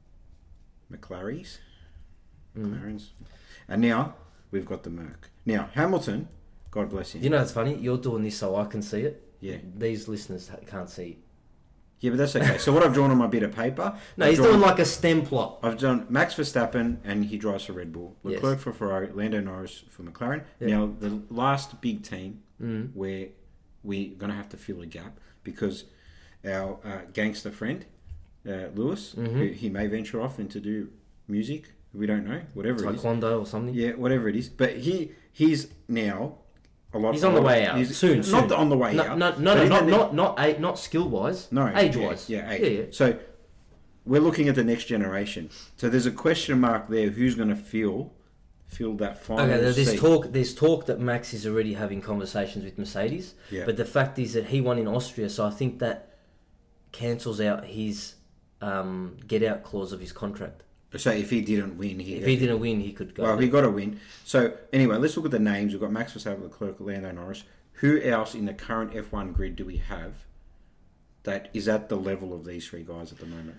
McLaren's. Mm. McLaren's. And now we've got the Merc. Now, Hamilton, God bless him. You know, it's funny. You're doing this so I can see it. Yeah. These listeners ha- can't see it. Yeah, but that's okay. So what I've drawn on my bit of paper... No, I've he's drawn- doing like a stem plot. I've done Max Verstappen, and he drives for Red Bull. Yes. Leclerc for Ferrari, Lando Norris for McLaren. Yeah. Now, the last big team Mm. where we're going to have to fill a gap because our uh, gangster friend, uh, Lewis, Mhm. who he may venture off into do music. We don't know. Whatever it is. Taekwondo or something. Yeah, whatever it is. But he he's now a lot. He's on the older. way out He's- soon. Not soon. the- on the way no, out. No, no, but no, in not the- not not a- not skill wise. No, age yeah, wise. Yeah, age. Yeah, yeah. So we're looking at the next generation. So there's a question mark there. Who's going to fill fill that final Okay, there's seat? talk. There's talk that Max is already having conversations with Mercedes. Yeah. But the fact is that he won in Austria, so I think that cancels out his um, get out clause of his contract. So if he didn't win, he If he didn't win, he could go. Well, he got a win. So anyway, let's look at the names. We've got Max Verstappen, Leclerc, Lando Norris. Who else in the current F one grid do we have that is at the level of these three guys at the moment?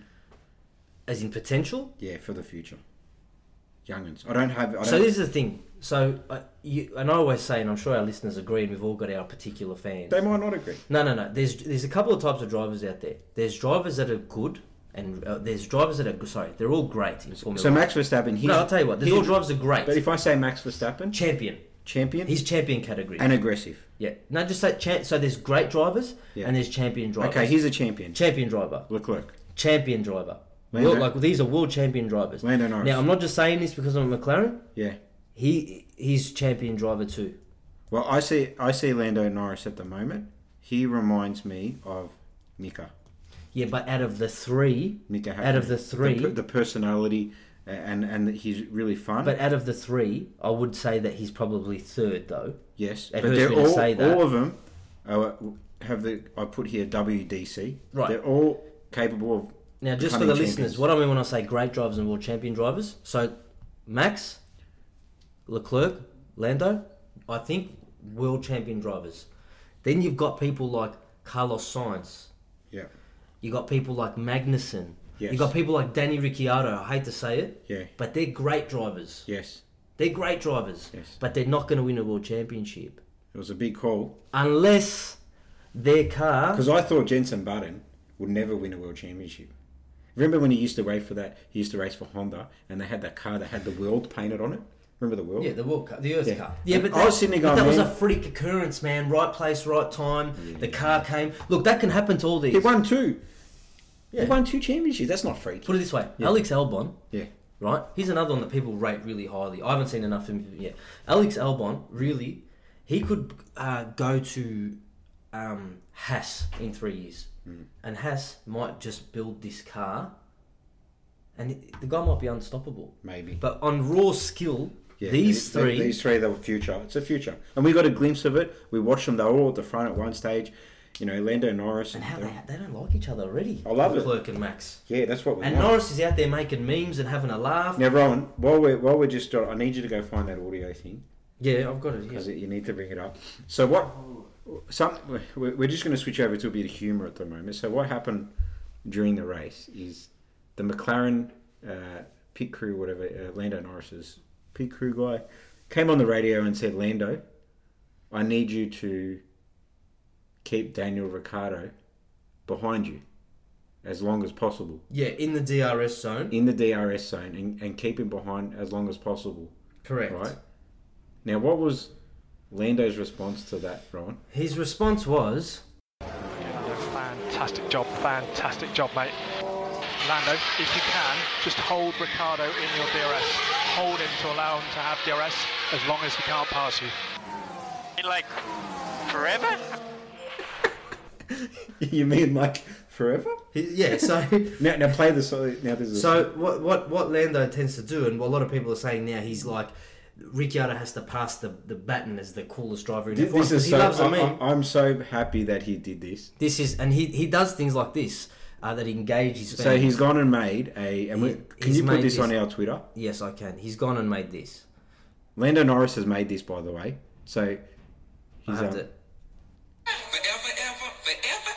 As in potential. Yeah, for the future. Young'uns. I don't have. I don't, So this is the thing. So uh, you and I always say, and I'm sure our listeners agree, and we've all got our particular fans. they might not agree. No, no, no. There's there's a couple of types of drivers out there. There's drivers that are good, and uh, there's drivers that are sorry. They're all great in Formula So One. Max Verstappen. He's, No, I'll tell you what. There's he- all drivers that are great. But if I say Max Verstappen, champion. champion, He's champion category. and aggressive. yeah. No, just say cha- so. There's great drivers, Yeah. and there's champion drivers. Okay, he's a champion. champion driver, Leclerc. champion driver. Lando- World, like these are world champion drivers. Lando Norris. Now, I'm not just saying this because I'm a McLaren. Yeah. He he's champion driver too. Well, I see. I see Lando Norris at the moment. He reminds me of Mika. Yeah, but out of the three, Mika. Out of Hakkinen. the three- the, per- the personality, uh, and and he's really fun. but out of the three, I would say that he's probably third though. yes, it but hurts they're me to all say that. all of them are, have the. I put here W D C. Right. They're all capable of. Now, just for becoming the champions. listeners, what I mean when I say great drivers and world champion drivers, so Max, Leclerc, Lando, I think world champion drivers. Then you've got people like Carlos Sainz. Yeah. You got people like Magnussen. Yes. You got people like Danny Ricciardo. I hate to say it, Yeah. but they're great drivers. Yes. They're great drivers, Yes. but they're not going to win a world championship It was a big call unless their car. because I thought Jenson Button would never win a world championship, Remember when he used to race for that? He used to race for Honda, and they had that car that had the world painted on it. Remember the world? Yeah, the World Cup, the Earth Yeah. Cup. Yeah, And but I that, was sitting there but going, that was a man- freak occurrence, man. Right place, right time. Yeah. The car came. Look, that can happen to all these. He won two. Yeah. He won two championships. That's not freaky. Put it this way, Yeah. Alex Albon, Yeah. right? He's another one that people rate really highly. I haven't seen enough of him yet. Alex Albon, really, he could uh, go to um, Haas in three years, Mm. and Haas might just build this car, and it, the guy might be unstoppable. Maybe. But on raw skill, Yeah, these they- three, These three, they're the future. It's a future. And we got a glimpse of it. We watched them. They were all at the front at one stage. You know, Lando Norris. and how they're- they, they don't like each other already. I love it. Leclerc and Max. Yeah, that's what we And want. Norris is out there making memes and having a laugh. Now, Rowan, while we're, while we're just... I need you to go find that audio thing. Yeah, I've got it. Because Yeah. you need to bring it up. So what... Some we're we're just going to switch over to a bit of humour at the moment. So what happened during the race is the McLaren uh, pit crew, whatever, uh, Lando Norris's pit crew guy, came on the radio and said, Lando, I need you to keep Daniel Ricciardo behind you as long as possible Yeah, in the D R S zone. in the D R S zone and, and keep him behind as long as possible. Correct. Right? Now, what was Lando's response to that, Rowan? His response was, Fantastic job, fantastic job, mate. Lando, if you can, just hold Ricardo in your D R S. Hold him to allow him to have D R S as long as he can't pass you. Like, forever? You mean like forever? he, yeah. So, Now, now play the song. Now there's a so what what what Lando tends to do, and what a lot of people are saying now, he's like, Ricciardo has to pass the, the baton as the coolest driver in This, F one this because is he so. loves a I'm, meme. I'm, I'm so happy that he did this. This is, and he he does things like this uh, that engage his fans. So he's gone and made a. And we, He- can he's you put made this, this- on our Twitter? Yes, I can. He's gone and made this. Lando Norris has made this, by the way. So I he's have um, to. Forever, ever, forever,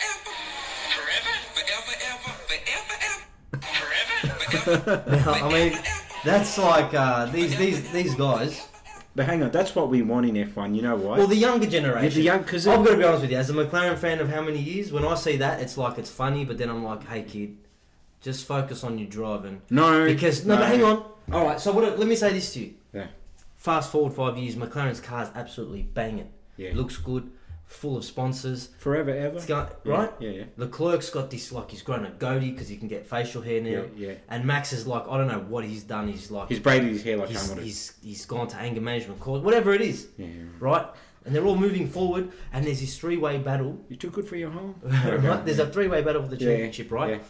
ever. Forever, forever, ever. Forever, forever, ever. Now, I mean, that's like uh, these these these guys. But hang on, that's what we want in F one. You know why? Well, the younger generation. Yeah, the young- 'cause I've it- got to be honest with you. As a McLaren fan of how many years, when I see that, it's like it's funny, but then I'm like, hey kid, just focus on your driving. no, Because no, but hang on. All right, so what? Let me say this to you. Yeah. Fast forward five years, McLaren's car's absolutely banging. Yeah. Looks good, full of sponsors. Forever, ever. It's going, Yeah, right? Yeah, yeah. Leclerc's got this like he's grown a goatee because he can get facial hair now. Yeah, yeah. And Max is like, I don't know what he's done. He's like He's braided his hair like he's, Hamilton. he's he's gone to anger management course, whatever it is, Yeah, yeah. right? And they're all moving forward, and there's this three-way battle. You're too good for your home. Right? There's a three-way battle for the Yeah, championship, right? yeah.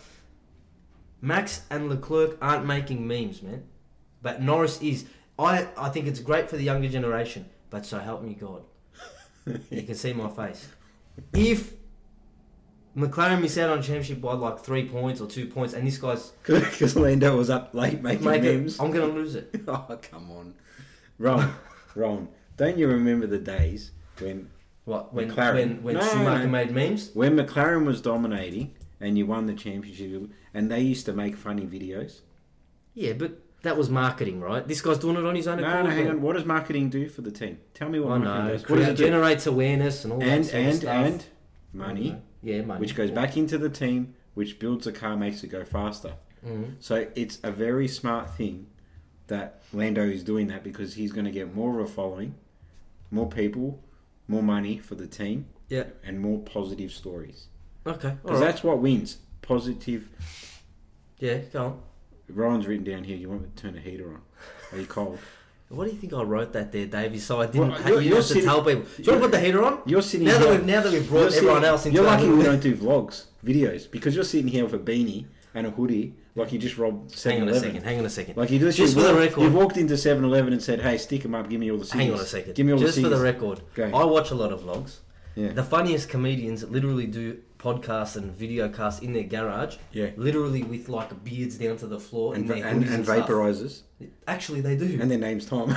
Max and Leclerc aren't making memes, man, but Norris is. I I think it's great for the younger generation, but so help me God, you can see my face. If McLaren miss out on championship by like three points or two points, and this guy's Because Lando was up late making make it, memes. I'm gonna lose it. Oh, come on. Ron, Ron, don't you remember the days when What when McLaren. when when No, Schumacher no. made memes? when McLaren was dominating and you won the championship and they used to make funny videos? Yeah, but that was marketing, right? This guy's doing it on his own No, accord. no, hang man. on. What does marketing do for the team? Tell me what I marketing know. does. What does Create, it do? generates awareness and all And, that sort of and, stuff. and money, Yeah, money. which goes back into the team, which builds the car, makes it go faster. Mhm. So it's a very smart thing that Lando is doing that because he's going to get more of a following, more people, more money for the team, Yeah. and more positive stories. Okay. All Because right. that's what wins. Positive. Yeah, go on. Ryan's written down here, you want me to turn the heater on. Are you cold? What do you think I wrote that there, Davey? So I didn't. Well, Well, you're- you you're have to sitting- tell people. Do you want to put the heater on? You're sitting Now here. that we've now that we've brought you're everyone sitting- else into You're our lucky little- we don't do vlogs, videos, because you're sitting here with a beanie and a hoodie like you just robbed Hang seven on a eleven. second. Hang on a second. Like you just, Just you for the walked- record. You've walked into seven eleven and said, hey, stick 'em up, give me all the cigars. Hang on a second. Give me all Just the for the cigars. record, Go. I watch a lot of vlogs. Yeah. The funniest comedians literally do podcasts and video casts in their garage. Yeah. Literally with like beards down to the floor And, and, their and, hoodies and stuff. vaporizers. Actually, they do. And their name's Tom.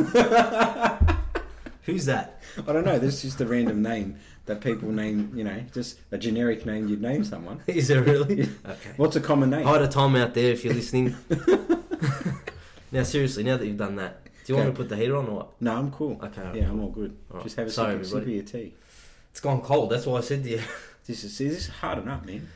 Who's that? I don't know, that's just a random name that people name, you know, just a generic name you'd name someone. Is there really? Okay. What's a common name? Hi to Tom out there if you're listening. Now, seriously, now that you've done that, do you want Okay. me to put the heater on or what? No, I'm cool. Okay, Yeah, cool. I'm all good. All right. Just have a Sorry, sip, sip of everybody. your tea. It's gone cold. That's why I said to you. This is, see, this is hard enough, man.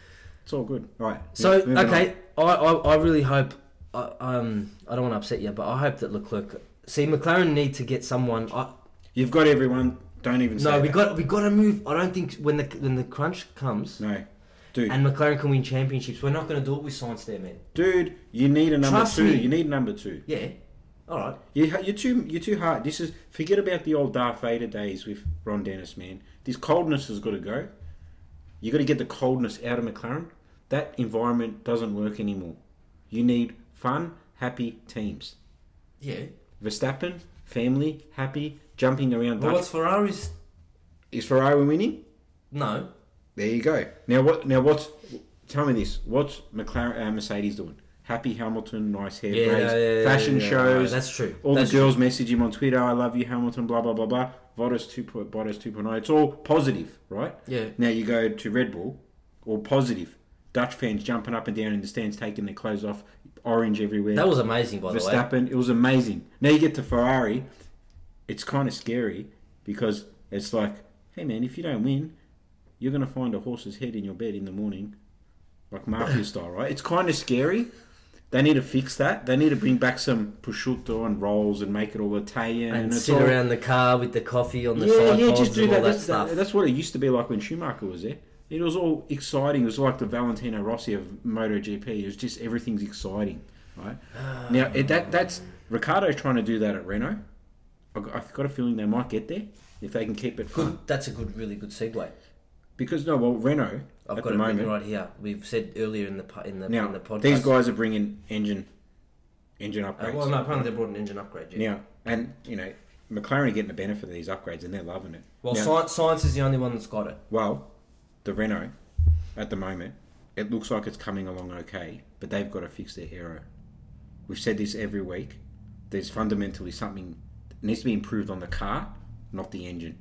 It's all good. Right. So moving okay, I, I I really hope. I, um, I don't want to upset you, but I hope that Leclerc. See, McLaren need to get someone. I, You've got everyone. Don't even say no, we that. got we got to move. I don't think when the when the crunch comes No. Dude. and McLaren can win championships, we're not going to do it with Sainz there, man. Dude, you need a number Trust two. me. You need a number two. Yeah, all right. You, ha- you're too. You're too hard. This is forget about the old Darth Vader days with Ron Dennis, man. This coldness has got to go. You got to get the coldness out of McLaren. That environment doesn't work anymore. You need fun, happy teams. Yeah. Verstappen, family, happy, jumping around. But what's Ferrari's? Is Ferrari winning? No. There you go. Now what? Now what's? Tell me this. What's McLaren, uh, Mercedes doing? Happy Hamilton, nice hair Yeah, braids, yeah, yeah, fashion yeah, yeah. shows. Right, that's true. All That's the girls message him on Twitter. I love you, Hamilton. Blah blah blah blah. Bottas two point Bottas two point oh. It's all positive, right? Yeah. Now you go to Red Bull, all positive. Dutch fans jumping up and down in the stands, taking their clothes off, orange everywhere. That was amazing, by the way. Verstappen, it was amazing. Now you get to Ferrari, it's kind of scary because it's like, hey man, if you don't win, you're going to find a horse's head in your bed in the morning, like mafia style, right? It's kind of scary. They need to fix that. They need to bring back some prosciutto and rolls and make it all Italian. And, And, it's sit all, around the car with the coffee on the yeah, side yeah, pods just do and all that. that That's, stuff. that- that's what it used to be like when Schumacher was there. It was all exciting. It was like the Valentino Rossi of MotoGP. It was just everything's exciting, right? now it, that that's Ricciardo's trying to do that at Renault. I've got, I've got a feeling they might get there if they can keep it fun. Good. That's a good, really good segue. Because no, well, Renault I've at got the it moment. written right here. We've said earlier in the pu- in the Now in the podcast. these guys are bringing engine engine Uh, upgrades. well, no, apparently they brought an engine upgrade. Yeah. Now and you know McLaren are getting the benefit of these upgrades and they're loving it. Well, Now- Science, Science is the only one that's got it. Well, the Renault, at the moment, it looks like it's coming along okay, but they've got to fix their aero. We've said this every week. There's fundamentally something that needs to be improved on the car, not the engine.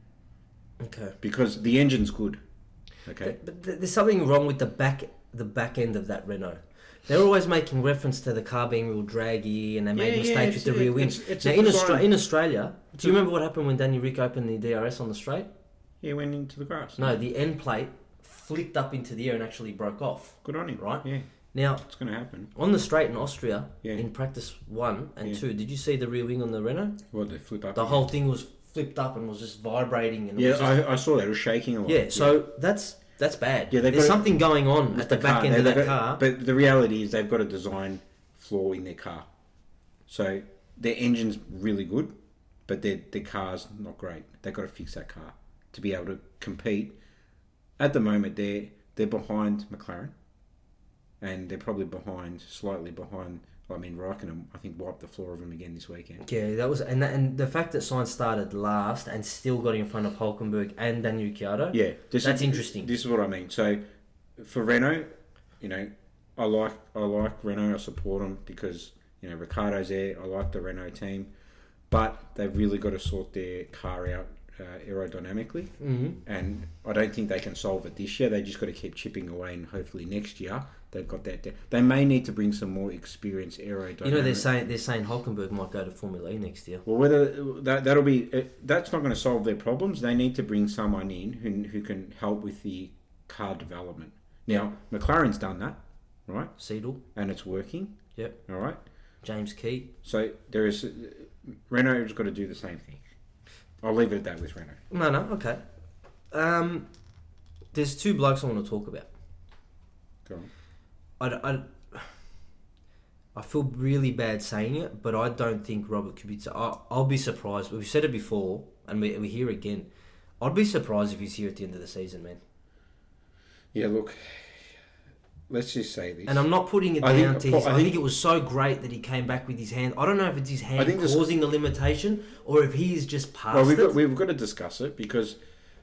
Okay. Because the engine's good. Okay. But, but th- there's something wrong with the back the back end of that Renault. They're always making reference to the car being real draggy, and they made Yeah, yeah, mistakes with it's- the rear it- wings. it's- it's now a in, design. Austra- in Australia, It's do you a- remember what happened when Danny Rick opened the D R S on the straight? Yeah, it went into the grass. No, the end plate flicked up into the air and actually broke off. Good on him. Right. Yeah, Now, it's going to happen. on the straight in Austria, Yeah. in practice one and Yeah. two, did you see the rear wing on the Renault? What, they flip up? The again? whole thing was flipped up and was just vibrating. And it Yeah, was just, I, I saw that. It was shaking a lot. yeah. So that's that's bad. Yeah, they've There's got- something going on With at the, back car. end They- of they've that got- car. But the reality is they've got a design flaw in their car. So their engine's really good, but their their car's not great. They've got to fix that car to be able to compete. At the moment, they're they're behind McLaren, and they're probably behind, slightly behind. I mean, Raikkonen, I think, wiped the floor of them again this weekend. Yeah, that was and that, and the fact that Sainz started last and still got in front of Hulkenberg and Daniel Ricciardo. Yeah, this That's is, interesting. This is what I mean. So for Renault, you know, I like I like Renault. I support them because you know Ricciardo's there. I like the Renault team, but they've really got to sort their car out uh, aerodynamically, hmm and I don't think they can solve it this year. They just got to keep chipping away, and hopefully next year they've got that. Down. They may need to bring some more experienced aerodynamic. You know they're saying they're saying Hulkenberg might go to Formula E next year. Well, whether that that'll be it, that's not going to solve their problems. They need to bring someone in who who can help with the car development. Now, McLaren's done that, right? Seidel, And it's working. Yep. All right. James Key. So there is Renault's got to do the same thing. I'll leave it at that with Renault. No, no, okay. Um, there's two blokes I want to talk about. Go on. I, I, I feel really bad saying it, but I don't think Robert Kubica. I, I'll be surprised. We've said it before, and we we hear again. I'd be surprised if he's here at the end of the season, man. Yeah, look. Let's just say this. And I'm not putting it I down think- to his. I I think, think- it was so great that he came back with his hand. I don't know if it's his hand I think this- causing the limitation or if he is just past well, we've it. got we've got to discuss it because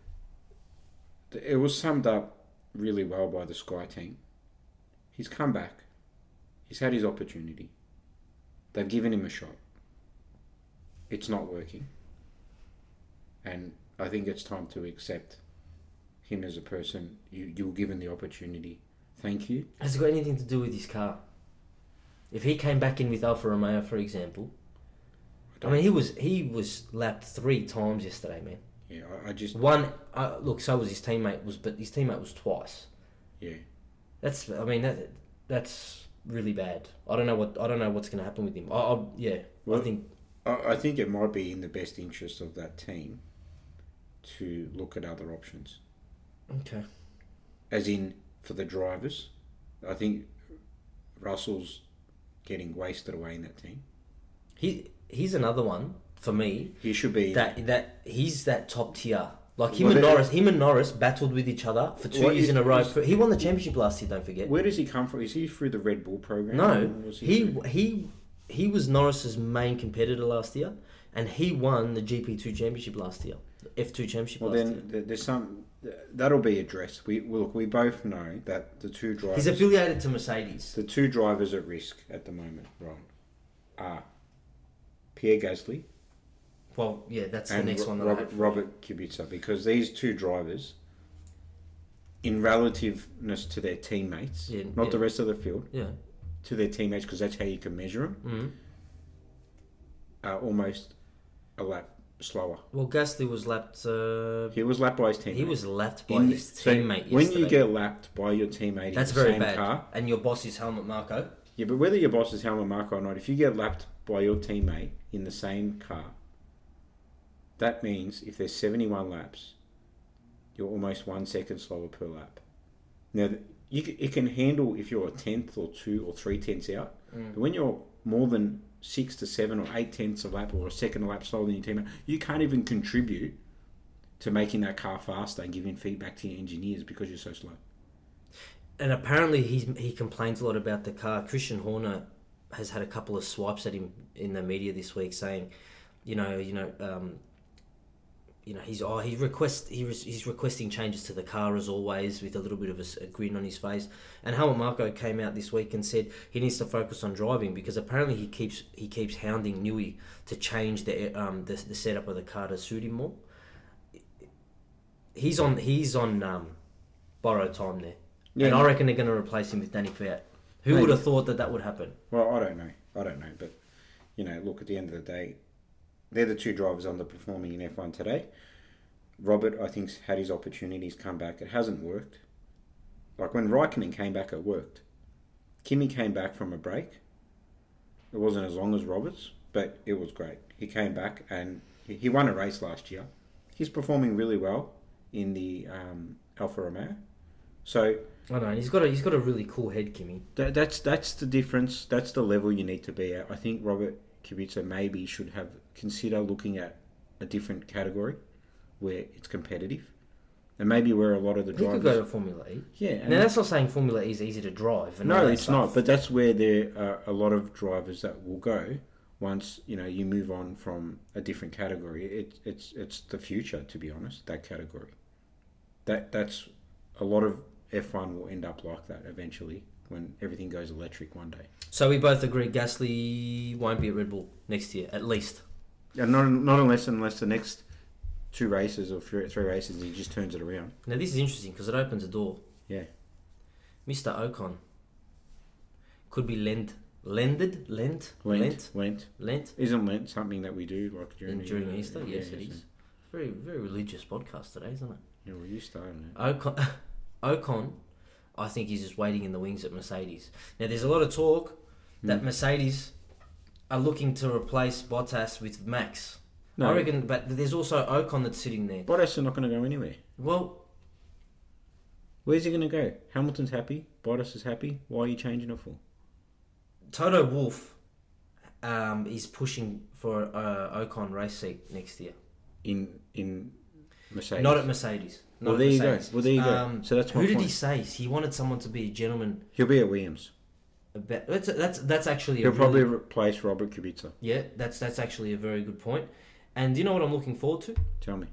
it was summed up really well by the Sky team. He's come back. He's had his opportunity. They've given him a shot. It's not working. And I think it's time to accept him as a person. You you were given the opportunity. Thank you. Has it got anything to do with his car? If he came back in with Alfa Romeo, for example, I mean, he was he was lapped three times yesterday, man. Yeah, I, I just One, uh, look, so was his teammate was, but his teammate was twice. yeah. That's. I mean, that that's really bad. I don't know what I don't know what's going to happen with him. I, I yeah. Well, I think I, I think it might be in the best interest of that team to look at other options. okay. As in, for the drivers, I think Russell's getting wasted away in that team. He he's another one for me. He should be. That that he's that top tier. Like him Well, and they- Norris, him and Norris battled with each other for two Well, years he- in a row. he's- For, he won the championship last year. Don't forget. Where does he come from? Is he through the Red Bull program? No, Or was he through- he he was Norris's main competitor last year, and he won the G P two championship last year, F two championship Well, last then year. th- there's some that'll be addressed. We well, look. We both know that the two drivers, He's affiliated to Mercedes. the two drivers at risk at the moment, Ron, are Pierre Gasly Well, yeah, that's the and next Ro- one that I Robert, had for you. Robert Kubica, because these two drivers, in relativeness to their teammates, Yeah, not yeah. the rest of the field, Yeah. to their teammates, because that's how you can measure them, Mm. are almost a lap slower. Well, Gasly was lapped. Uh, He was lapped by his teammate. he was lapped by In- his so teammate. when yesterday. you get lapped by your teammate that's in the very same bad. car, And your boss is Helmut Marko. yeah, but whether your boss is Helmut Marko or not, if you get lapped by your teammate in the same car, that means if there's seventy-one laps, you're almost one second slower per lap. Now, th- you c- it can handle if you're a tenth or two or three tenths out, Mm. but when you're more than six to seven or eight tenths a lap or a second a lap slower than your teammate, you can't even contribute to making that car faster and giving feedback to your engineers because you're so slow. And apparently he's, he complains a lot about the car. Christian Horner has had a couple of swipes at him in the media this week, saying, you know, you know, um, you know, he's oh he request he was, he's requesting changes to the car as always, with a little bit of a, s- a grin on his face. And Helmut Marko came out this week and said he needs to focus on driving, because apparently he keeps he keeps hounding Newey to change the um the, the setup of the car to suit him more. He's on he's on um, borrowed time there. Yeah, and I no. reckon they're going to replace him with Danny Kvyat. Who Maybe. would have thought that that would happen? Well, I don't know. I don't know. But, you know, look, at the end of the day, they're the two drivers underperforming in F one today. Robert, I think, had his opportunities come back. It hasn't worked. Like when Raikkonen came back, it worked. Kimi came back from a break. It wasn't as long as Robert's, but it was great. He came back and he, he won a race last year. He's performing really well in the um, Alfa Romeo. So I don't know. He's got a he's got a really cool head, Kimmy. that, that's that's the difference. That's the level you need to be at. I think Robert Kubica maybe should have consider looking at a different category where it's competitive, and maybe where a lot of the He drivers. could go to Formula E. yeah, and Now that's not saying Formula E is easy to drive. And all no, that it's stuff. not. But that's where there are a lot of drivers that will go once you know you move on from a different category. It, it's it's the future, to be honest. That category. That that's a lot of F one will end up like that eventually when everything goes electric one day. So we both agree Gasly won't be at Red Bull next year, at least. Yeah, not not unless unless the next two races or three, three races he just turns it around. Now this is interesting because it opens a door. Yeah. Mister Ocon could be lend, lended, lent, Lent, lent, Lent. lent Isn't Lent something that we do like during, in, the- during Easter. yeah, Yes, it so- is. Very very religious podcast today, isn't it? Yeah, well, you started it. Ocon, Ocon, I think he's just waiting in the wings at Mercedes. Now, there's a lot of talk that Mm. Mercedes are looking to replace Bottas with Max. No. I reckon, but there's also Ocon that's sitting there. Bottas is not going to go anywhere. Well, Where's he going to go? Hamilton's happy. Bottas is happy. Why are you changing it for? Toto Wolff um, is pushing for uh, Ocon race seat next year. In in Mercedes. Not at Mercedes. Not Well, at there you go. Mercedes. Well, there you go. Um, So that's my who did point. he say? He wanted someone to be a gentleman. He'll be at Williams. About, that's that's that's actually a He'll probably really, replace Robert Kubica. yeah. That's that's actually a very good point. And do you know what I'm looking forward to? Tell me.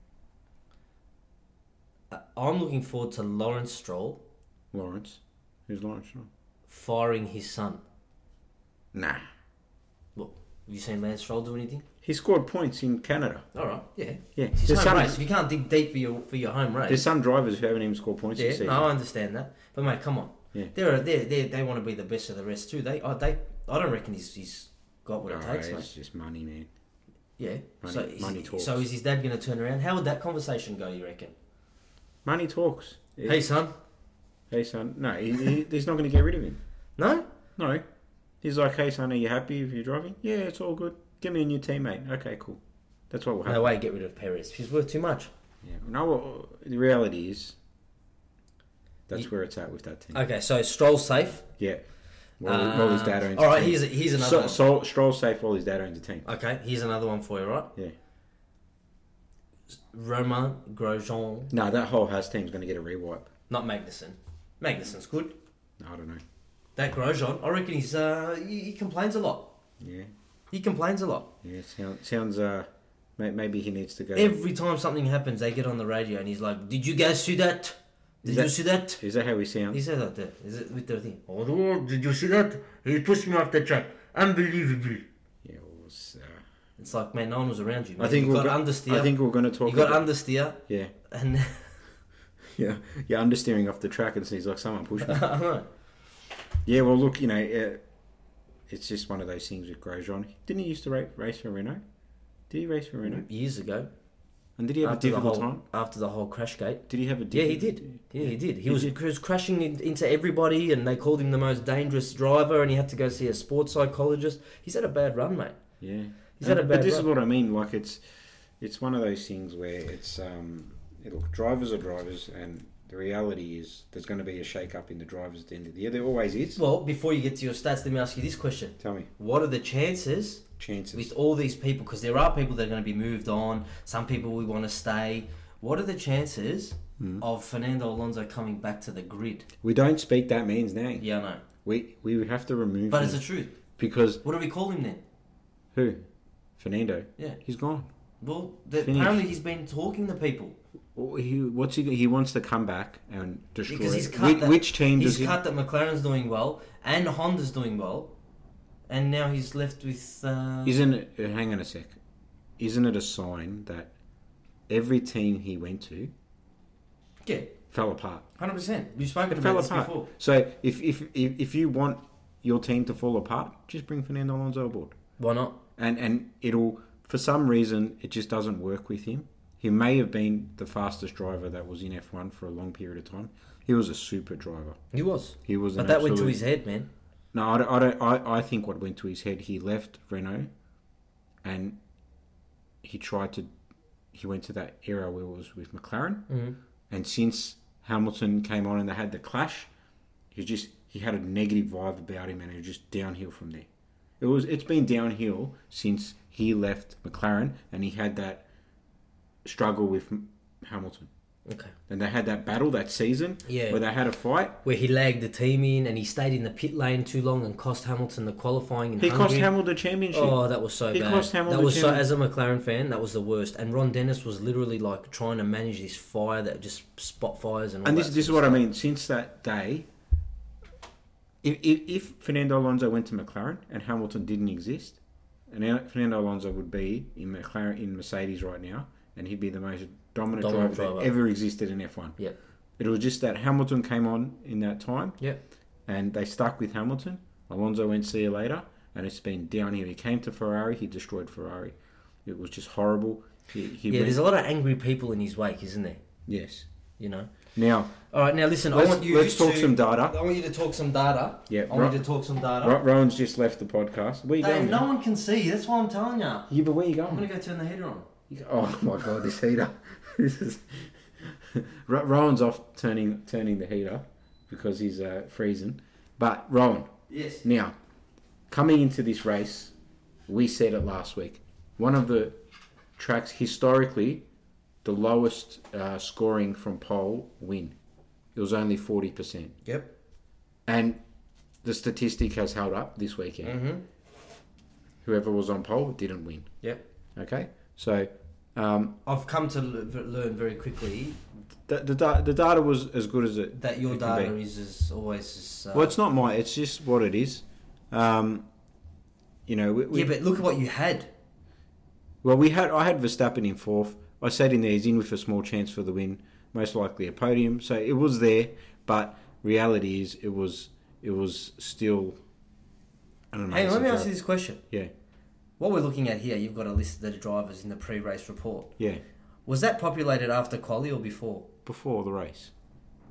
Uh, I'm looking forward to Lawrence Stroll Lawrence. Who's Lawrence? Oh. firing his son. Nah. Well, have you seen Lance Stroll do anything? He scored points in Canada. All right, yeah. Yeah. It's his There's home some, race. If you can't dig deep for your for your home race, there's some drivers who haven't even scored points yeah, this season. no, I understand that. But mate, come on. Yeah. They're they they they want to be the best of the rest too. They oh, they I don't reckon he's he's got what it No, takes, it's mate. just money, man. Yeah. Money- so is, money talks. so is his dad going to turn around? How would that conversation go? You reckon? Money talks. Yeah. Hey son, Hey son, no, he, he, he's not going to get rid of him. No? No, he's like, hey son, are you happy if you're driving? Yeah, it's all good. Give me a new teammate. Okay, cool. That's what will happen. No way, get rid of Perez. He's worth too much. Yeah. No, well, the reality is that's You- where it's at with that team. Okay, so Stroll's safe. Yeah. While, while his dad owns all right, a team. here's here's another So, one. so, Stroll's safe while his dad owns a team. Okay, here's another one for you, right? Yeah. Romain Grosjean, No, that whole Haas team's going to get a rewipe. not Magnussen. Magnussen's good. No, I don't know. That Grosjean, I reckon he's uh he, he complains a lot. Yeah. He complains a lot. Yeah, sounds, sounds uh, may- maybe he needs to go. Every time something happens, they get on the radio and he's like, "Did you guys see that? Did Is you that- see that?" Is that how he sounds? He says that there. Is it with the thing? Oh, did you see that? He pushed me off the track. Unbelievable. Yeah, well, it's, uh, It's like, man, no one was around you. Man. I think you we're got go- understeer. I think we're going to talk you got about... understeer, Yeah. and Yeah. You're understeering off the track and he's like, someone pushed me. I know. Yeah, well, look, you know, uh, it's just one of those things with Grosjean. Didn't he used to race, race for Renault? Did he race for Renault? Years ago, And did he have after a the difficult whole time? after the whole crash gate. Did he have a Yeah, he difficult... did. Yeah, he did. He, He was, did. he was crashing in, into everybody, and they called him the most dangerous driver, and he had to go see a sports psychologist. He's had a bad run, mate. Yeah. He's had a but bad this run. is what I mean. Like, it's it's one of those things where it's... Um, look, drivers are drivers, and the reality is there's going to be a shake-up in the drivers at the end of the year. There always is. Well, before you get to your stats, let me ask you this question: Tell me. what are the chances Chances. with all these people? Because there are people that are going to be moved on. Some people we want to stay. What are the chances Hmm. of Fernando Alonso coming back to the grid? We don't speak that man's name. Yeah, I know. We we would have to remove But him it's the truth. because What do we call him then? who? Fernando. Yeah. He's gone. Well, the, Finished. apparently he's been talking to people. Well, He what's he? He wants to come back and destroy. Because he's it. cut which, that, which team he's does he? cut that McLaren's doing well and Honda's doing well, and now he's left with. Uh, Isn't it? uh, Hang on a sec. Isn't it a sign that every team he went to yeah, fell apart? hundred percent. We've spoken It about fell this apart. before. So if, if if if you want your team to fall apart, just bring Fernando Alonso aboard, Why not? and and it'll for some reason it just doesn't work with him. He may have been the fastest driver that was in F one for a long period of time. He was a super driver. He was, He was, but an that went to absolute- his head, man. No, I don't. I, don't I, I think what went to his head, he left Renault, and he tried to. He went to that era where it was with McLaren, Mm-hmm. and since Hamilton came on and they had the clash, he just he had a negative vibe about him, and it was just downhill from there. It was. It's been downhill since he left McLaren, and he had that struggle with M- Hamilton, Okay. and they had that battle that season, Yeah. where they had a fight. Where he lagged the team in, and he stayed in the pit lane too long and cost Hamilton the qualifying. In He cost Hungary. Hamilton the championship. Oh, that was so He bad. cost Hamilton that was so. champion- As a McLaren fan, that was the worst. And Ron Dennis was literally like trying to manage this fire that just spot fires and. All And this, that this is sort what of I mean. Since that day, if, if, if Fernando Alonso went to McLaren and Hamilton didn't exist, and now Fernando Alonso would be in McLaren in Mercedes right now, and he'd be the most dominant, Dominant driver, driver. that ever existed in F one. Yep. It was just that Hamilton came on in that time, Yep. and they stuck with Hamilton. Alonso went see you later, and it's been downhill. He came to Ferrari, he destroyed Ferrari. It was just horrible. He, he Yeah, went- there's a lot of angry people in his wake, isn't there? yes. You know. Now, All right, now listen. Let's- I want you let's talk to, some data. I want you to talk some data. Yeah, I want Ro- you to talk some data. Ro- Rowan's just left the podcast. Where you Dave, going? no man? one can see. That's why I'm telling you. I'm Yeah, but where you going? gonna go turn the heater on. Oh my god, this heater! This is Ro- Rowan's off turning turning the heater because he's uh, freezing. But Rowan, Yes. now coming into this race, we said it last week. One of the tracks historically, the lowest uh, scoring from pole win. It was only forty percent, Yep. and the statistic has held up this weekend. Mm-hmm. Whoever was on pole didn't win. Yep. Okay, so. Um, I've come to l- learn very quickly The, the, da- the data was as good as it that your it can data be. is as always. As, uh, Well, it's not my. It's just what it is. Um, you know, we, we, yeah, but look at what you had. well, we had. I had Verstappen in fourth. I said in there he's in with a small chance for the win, most likely a podium. So it was there, but reality is it was it was still. I don't know. Hang on, let me it's ask a- you this question. Yeah, What we're looking at here, you've got a list of the drivers in the pre-race report. yeah. Was that populated after quali or before? Before the race,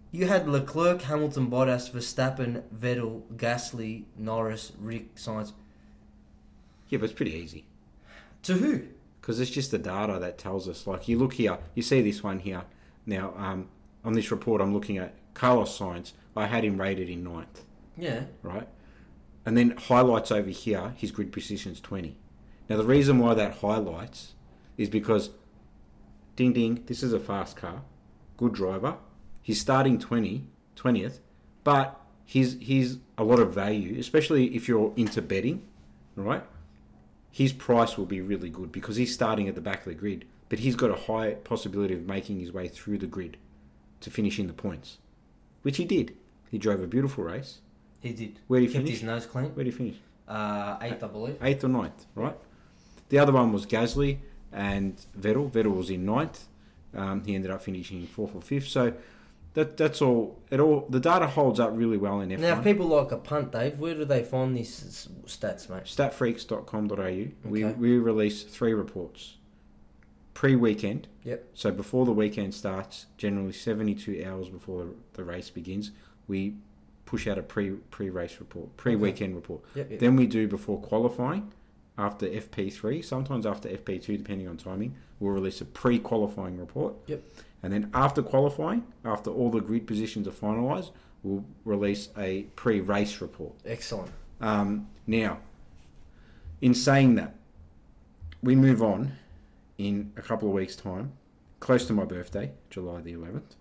You had Leclerc, Hamilton, Bottas, Verstappen, Vettel, Gasly, Norris, Rick, Sainz. Yeah, but it's pretty easy. To who? Because it's just the data that tells us. Like, you look here, you see this one here. Now, um, on this report, I'm looking at Carlos Sainz. I had him rated in ninth, Yeah. right? And then highlights over here, his grid position's twenty. Now, the reason why that highlights is because, ding ding, this is a fast car, good driver. He's starting twenty, twentieth, but he's, he's a lot of value, especially if you're into betting, right? His price will be really good because he's starting at the back of the grid, but he's got a high possibility of making his way through the grid to finish in the points, which he did. He drove a beautiful race. He did. Where did he Kept finish? his nose clean. Where did he finish? Uh, eighth, I believe. Eighth or ninth, right? The other one was Gasly and Vettel. Vettel was in ninth. Um, he ended up finishing fourth or fifth. So that that's all. It all the data holds up really well in F one. Now, if people like a punt, Dave, where do they find these s- stats, mate? statfreaks dot com dot a u. We Okay. we release three reports. Pre-weekend. Yep. So before the weekend starts, generally seventy-two hours before the, the race begins, we push out a pre pre-race report, pre-weekend report. Yep, yep. Then we do before qualifying, after F P three, sometimes after F P two, depending on timing, we'll release a pre-qualifying report. Yep. And then after qualifying, after all the grid positions are finalised, we'll release a pre-race report. Excellent. Um, now, in saying that, we move on in a couple of weeks' time, close to my birthday, July the eleventh.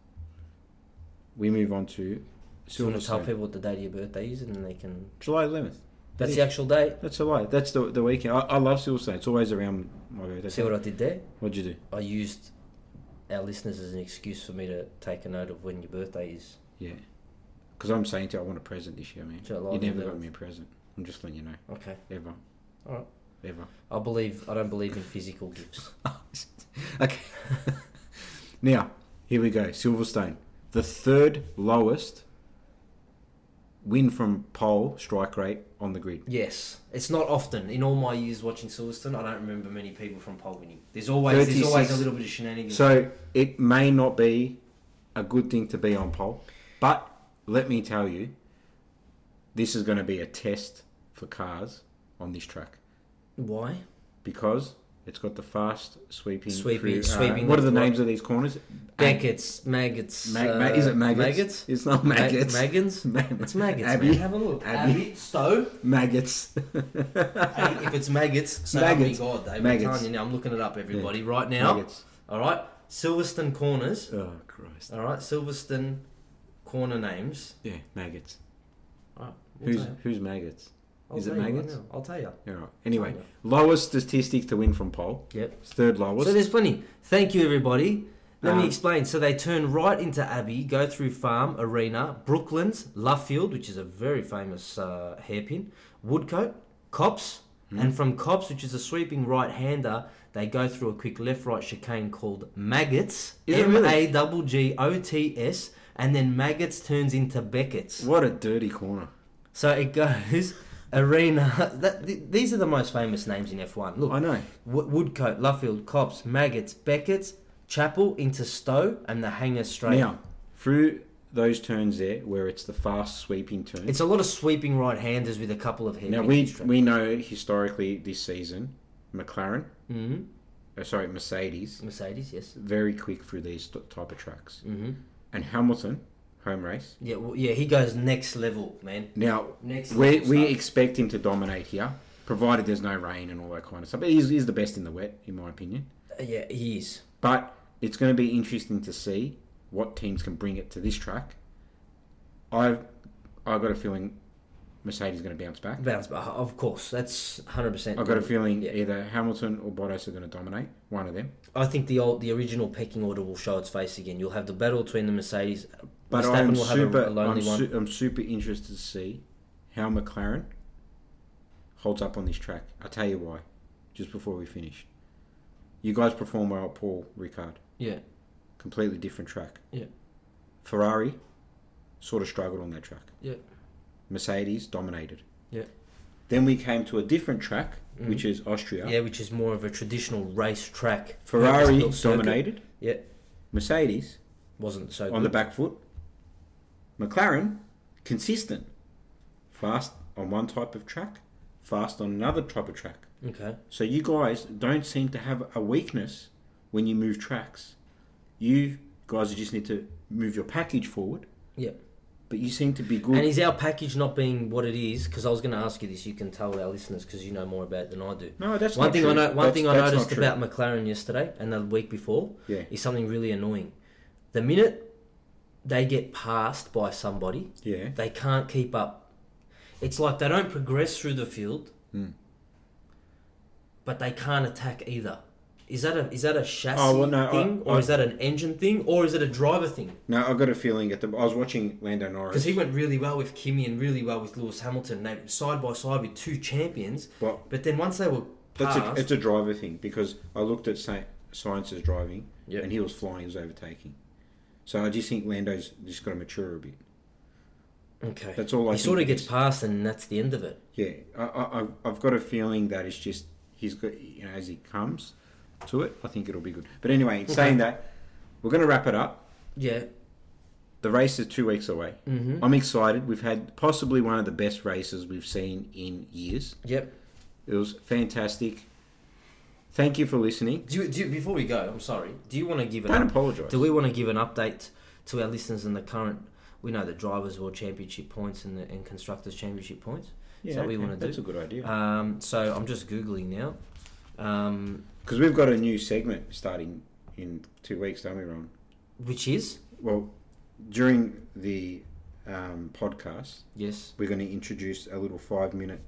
We move on to Do you want to tell Silverstone. people what the date of your birthday is and then they can... July eleventh. That's the actual date? That's a lie. That's the the weekend. I, I love Silverstone. It's always around my birthday. See what I did there? What'd you do? I used our listeners as an excuse for me to take a note of when your birthday is. Yeah. Because I'm saying to you, I want a present this year, man. July You never eleventh. got me a present. I'm just letting you know. Okay. Ever. Alright. Ever. I believe... I don't believe in physical gifts. Okay. Now, here we go. Silverstone. The third lowest win from pole strike rate on the grid. Yes. It's not often. In all my years watching Silverstone, I don't remember many people from pole winning. There's always there's always thirty-six. a little bit of shenanigans. So it may not be a good thing to be on pole, but let me tell you, this is going to be a test for cars on this track Why? because it's got the fast sweeping. Sweeping- through, uh, sweeping what are the left, names right. of these corners? Beckett's, maggots. Mag- uh, ma- is it maggots? Maggots? It's not Ma- maggots. Maggins? Mag- It's maggots, Abby. man. Have a look. Abby. Abby. Stowe. Maggots. Hey, if it's maggots, so Maggots. help me God, Dave. Maggots. I'm telling you now. I'm looking it up, everybody, right now. Maggots. All right. Silverstone corners. Oh Christ. All right. Silverstone corner names. Yeah, maggots. All right. we'll Who's tell you. who's maggots? I'll is it tell you right maggots? now. I'll tell you. Yeah, right. Anyway, Tell lowest statistic to win from pole. Yep. It's third lowest. So there's plenty. Thank you, everybody. Let Um, me explain. So they turn right into Abbey, go through Farm, Arena, Brooklands, Luffield, which is a very famous uh, hairpin, Woodcote, Cops, Hmm. and from Cops, which is a sweeping right-hander, they go through a quick left-right chicane called Maggots, Is it M really? A G G O T S, and then Maggots turns into Beckett's. What a dirty corner. So it goes Arena. That, th- these are the most famous names in F one. Look, I know. Wo- Woodcote, Luffield, Cops, Maggots, Beckett's, Chapel into Stowe, and the Hanger Straight. Now, through those turns there, where it's the fast sweeping turn. It's a lot of sweeping right-handers with a couple of head now we we know historically this season, McLaren, hmm uh, sorry Mercedes, Mercedes, yes. very quick through these t- type of tracks, hmm and Hamilton, home race. Yeah, well, yeah, he goes next level, man. Now Next we level we stuff. expect him to dominate here, provided there's no rain and all that kind of stuff. But he's, he's the best in the wet, in my opinion. Uh, yeah, he is. But it's going to be interesting to see what teams can bring it to this track. I've I've got a feeling Mercedes is going to bounce back. Bounce back, of course. That's one hundred percent. I've got a feeling Yeah. either Hamilton or Bottas are going to dominate, one of them. I think the old, the original pecking order will show its face again. You'll have the battle between the Mercedes. But Verstappen I'm will super, have a, a lonely I'm, one. su- I'm super interested to see how McLaren holds up on this track. I'll tell you why, just before we finish. You guys perform well at Paul Ricard. Yeah, Completely different track. yeah, Ferrari sort of struggled on that track. yeah, Mercedes dominated. yeah. Then we came to a different track, Mhm. which is Austria. Yeah, which is more of a traditional race track. Ferrari Purpose-built circuit. dominated. Yeah, Mercedes wasn't so on good. the back foot. McLaren, consistent. Fast on one type of track, fast on another type of track. Okay. So you guys don't seem to have a weakness when you move tracks. You guys just need to move your package forward. Yep. But you seem to be good. And is our package not being what it is? Because I was going to ask you this. You can tell our listeners because you know more about it than I do. No, that's one not thing true. I know. One That's- thing I that's noticed not true. about McLaren yesterday and the week before Yeah. is something really annoying. The minute they get passed by somebody, Yeah. they can't keep up. It's like they don't progress through the field, Mm. but they can't attack either. Is that a is that a chassis Oh, well, no, thing, I- or I- is that an engine thing, or is it a driver thing? No, I got a feeling at the. I was watching Lando Norris. Because he went really well with Kimi and really well with Lewis Hamilton. They side by side with two champions. Well, But then once they were that's passed, a, it's a driver thing because I looked at Saint, Science's driving Yep. and he was flying, he was overtaking. So I just think Lando's just got to mature a bit. okay, That's all I he think sort of it gets is. passed, and that's the end of it. Yeah, I, I, I've- I've got a feeling that it's just he's got you know as he comes to it, I think it'll be good. But anyway, saying that, we're going to wrap it up. Yeah. The race is two weeks away. Mm-hmm. I'm excited. We've had possibly one of the best races we've seen in years. Yep. It was fantastic. Thank you for listening. Do you, do you, before we go, I'm sorry. Do you want to give an Don't up- apologise. Do we want to give an update to our listeners in the current? We know the drivers' world championship points and the and constructors' championship points. Yeah, Is that what we okay, want to that's do? a good idea. Um, so I'm just googling now. Um, Because we've got a new segment starting in two weeks, don't we, Ron? which is Well, during the um, podcast, yes. we're going to introduce a little five-minute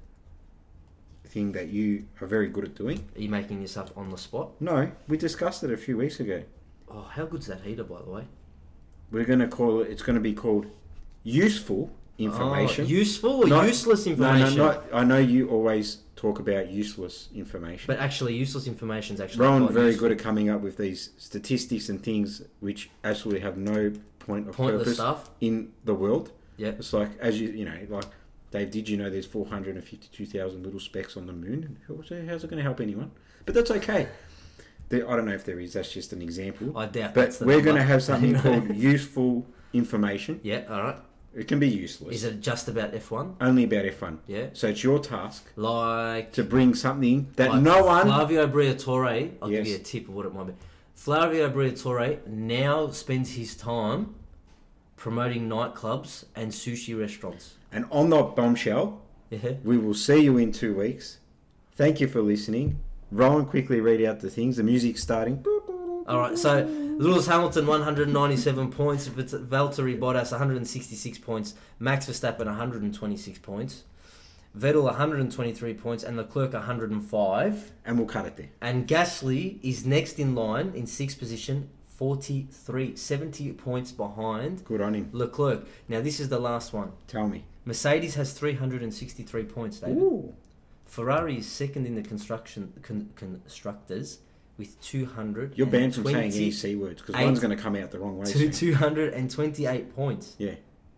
thing that you are very good at doing. Are you making this up on the spot? No, we discussed it a few weeks ago. Oh, how good's that heater, by the way? We're going to call it, it's going to be called Useful Information. Oh, useful or Not- useless No, information? no, not, I know you always talk about useless information. But actually, useless information is actually Rowan quite very useful. good at coming up with these statistics and things which absolutely have no point of Pointless purpose stuff. in the world. Yeah. It's like, as you you know, like, Dave, did you know there's four hundred fifty-two thousand little specks on the moon? How's it going to help anyone? But that's okay. There, I don't know if there is. That's just an example. I doubt But that's the we're number. going to have something Anyway. called useful information. Yeah, all right. It can be useless. Is it just about F one? Only about F one. Yeah. So it's your task Like, to bring something that like no one... Flavio Briatore, I'll Yes. give you a tip of what it might be. Flavio Briatore now spends his time promoting nightclubs and sushi restaurants. And on that bombshell, Yeah. we will see you in two weeks. Thank you for listening. Rowan, quickly read out the things. The music's starting. All right, so Lewis Hamilton one hundred ninety-seven points, Valtteri Bottas one hundred sixty-six points, Max Verstappen one hundred twenty-six points, Vettel one hundred twenty-three points, and Leclerc one hundred five. And we'll cut it there. And Gasly is next in line in sixth position, forty-three, seventy points behind Good on him. Leclerc. Now this is the last one. Tell me. Mercedes has three hundred sixty-three points, David. Ooh. Ferrari is second in the construction con, constructors with two hundred. You're banned from saying any C words because eight- one's going to come out the wrong way. Two, soon. two hundred twenty-eight points. Yeah.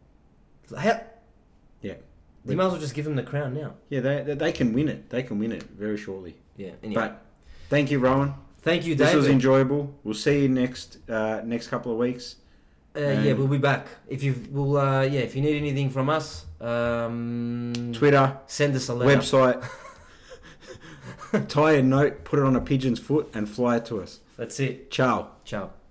How, Yeah. you might as well just give them the crown now. Yeah, they, they they can win it. They can win it very shortly. Yeah. Anyway, But thank you, Rowan. thank you, This David. was enjoyable. We'll see you next uh, next couple of weeks. uh, yeah, um, we'll be back. If you will, uh, yeah, if you need anything from us, um, Twitter, send us a letter. website. Tie a note, put it on a pigeon's foot, and fly it to us. That's it. Ciao. Ciao.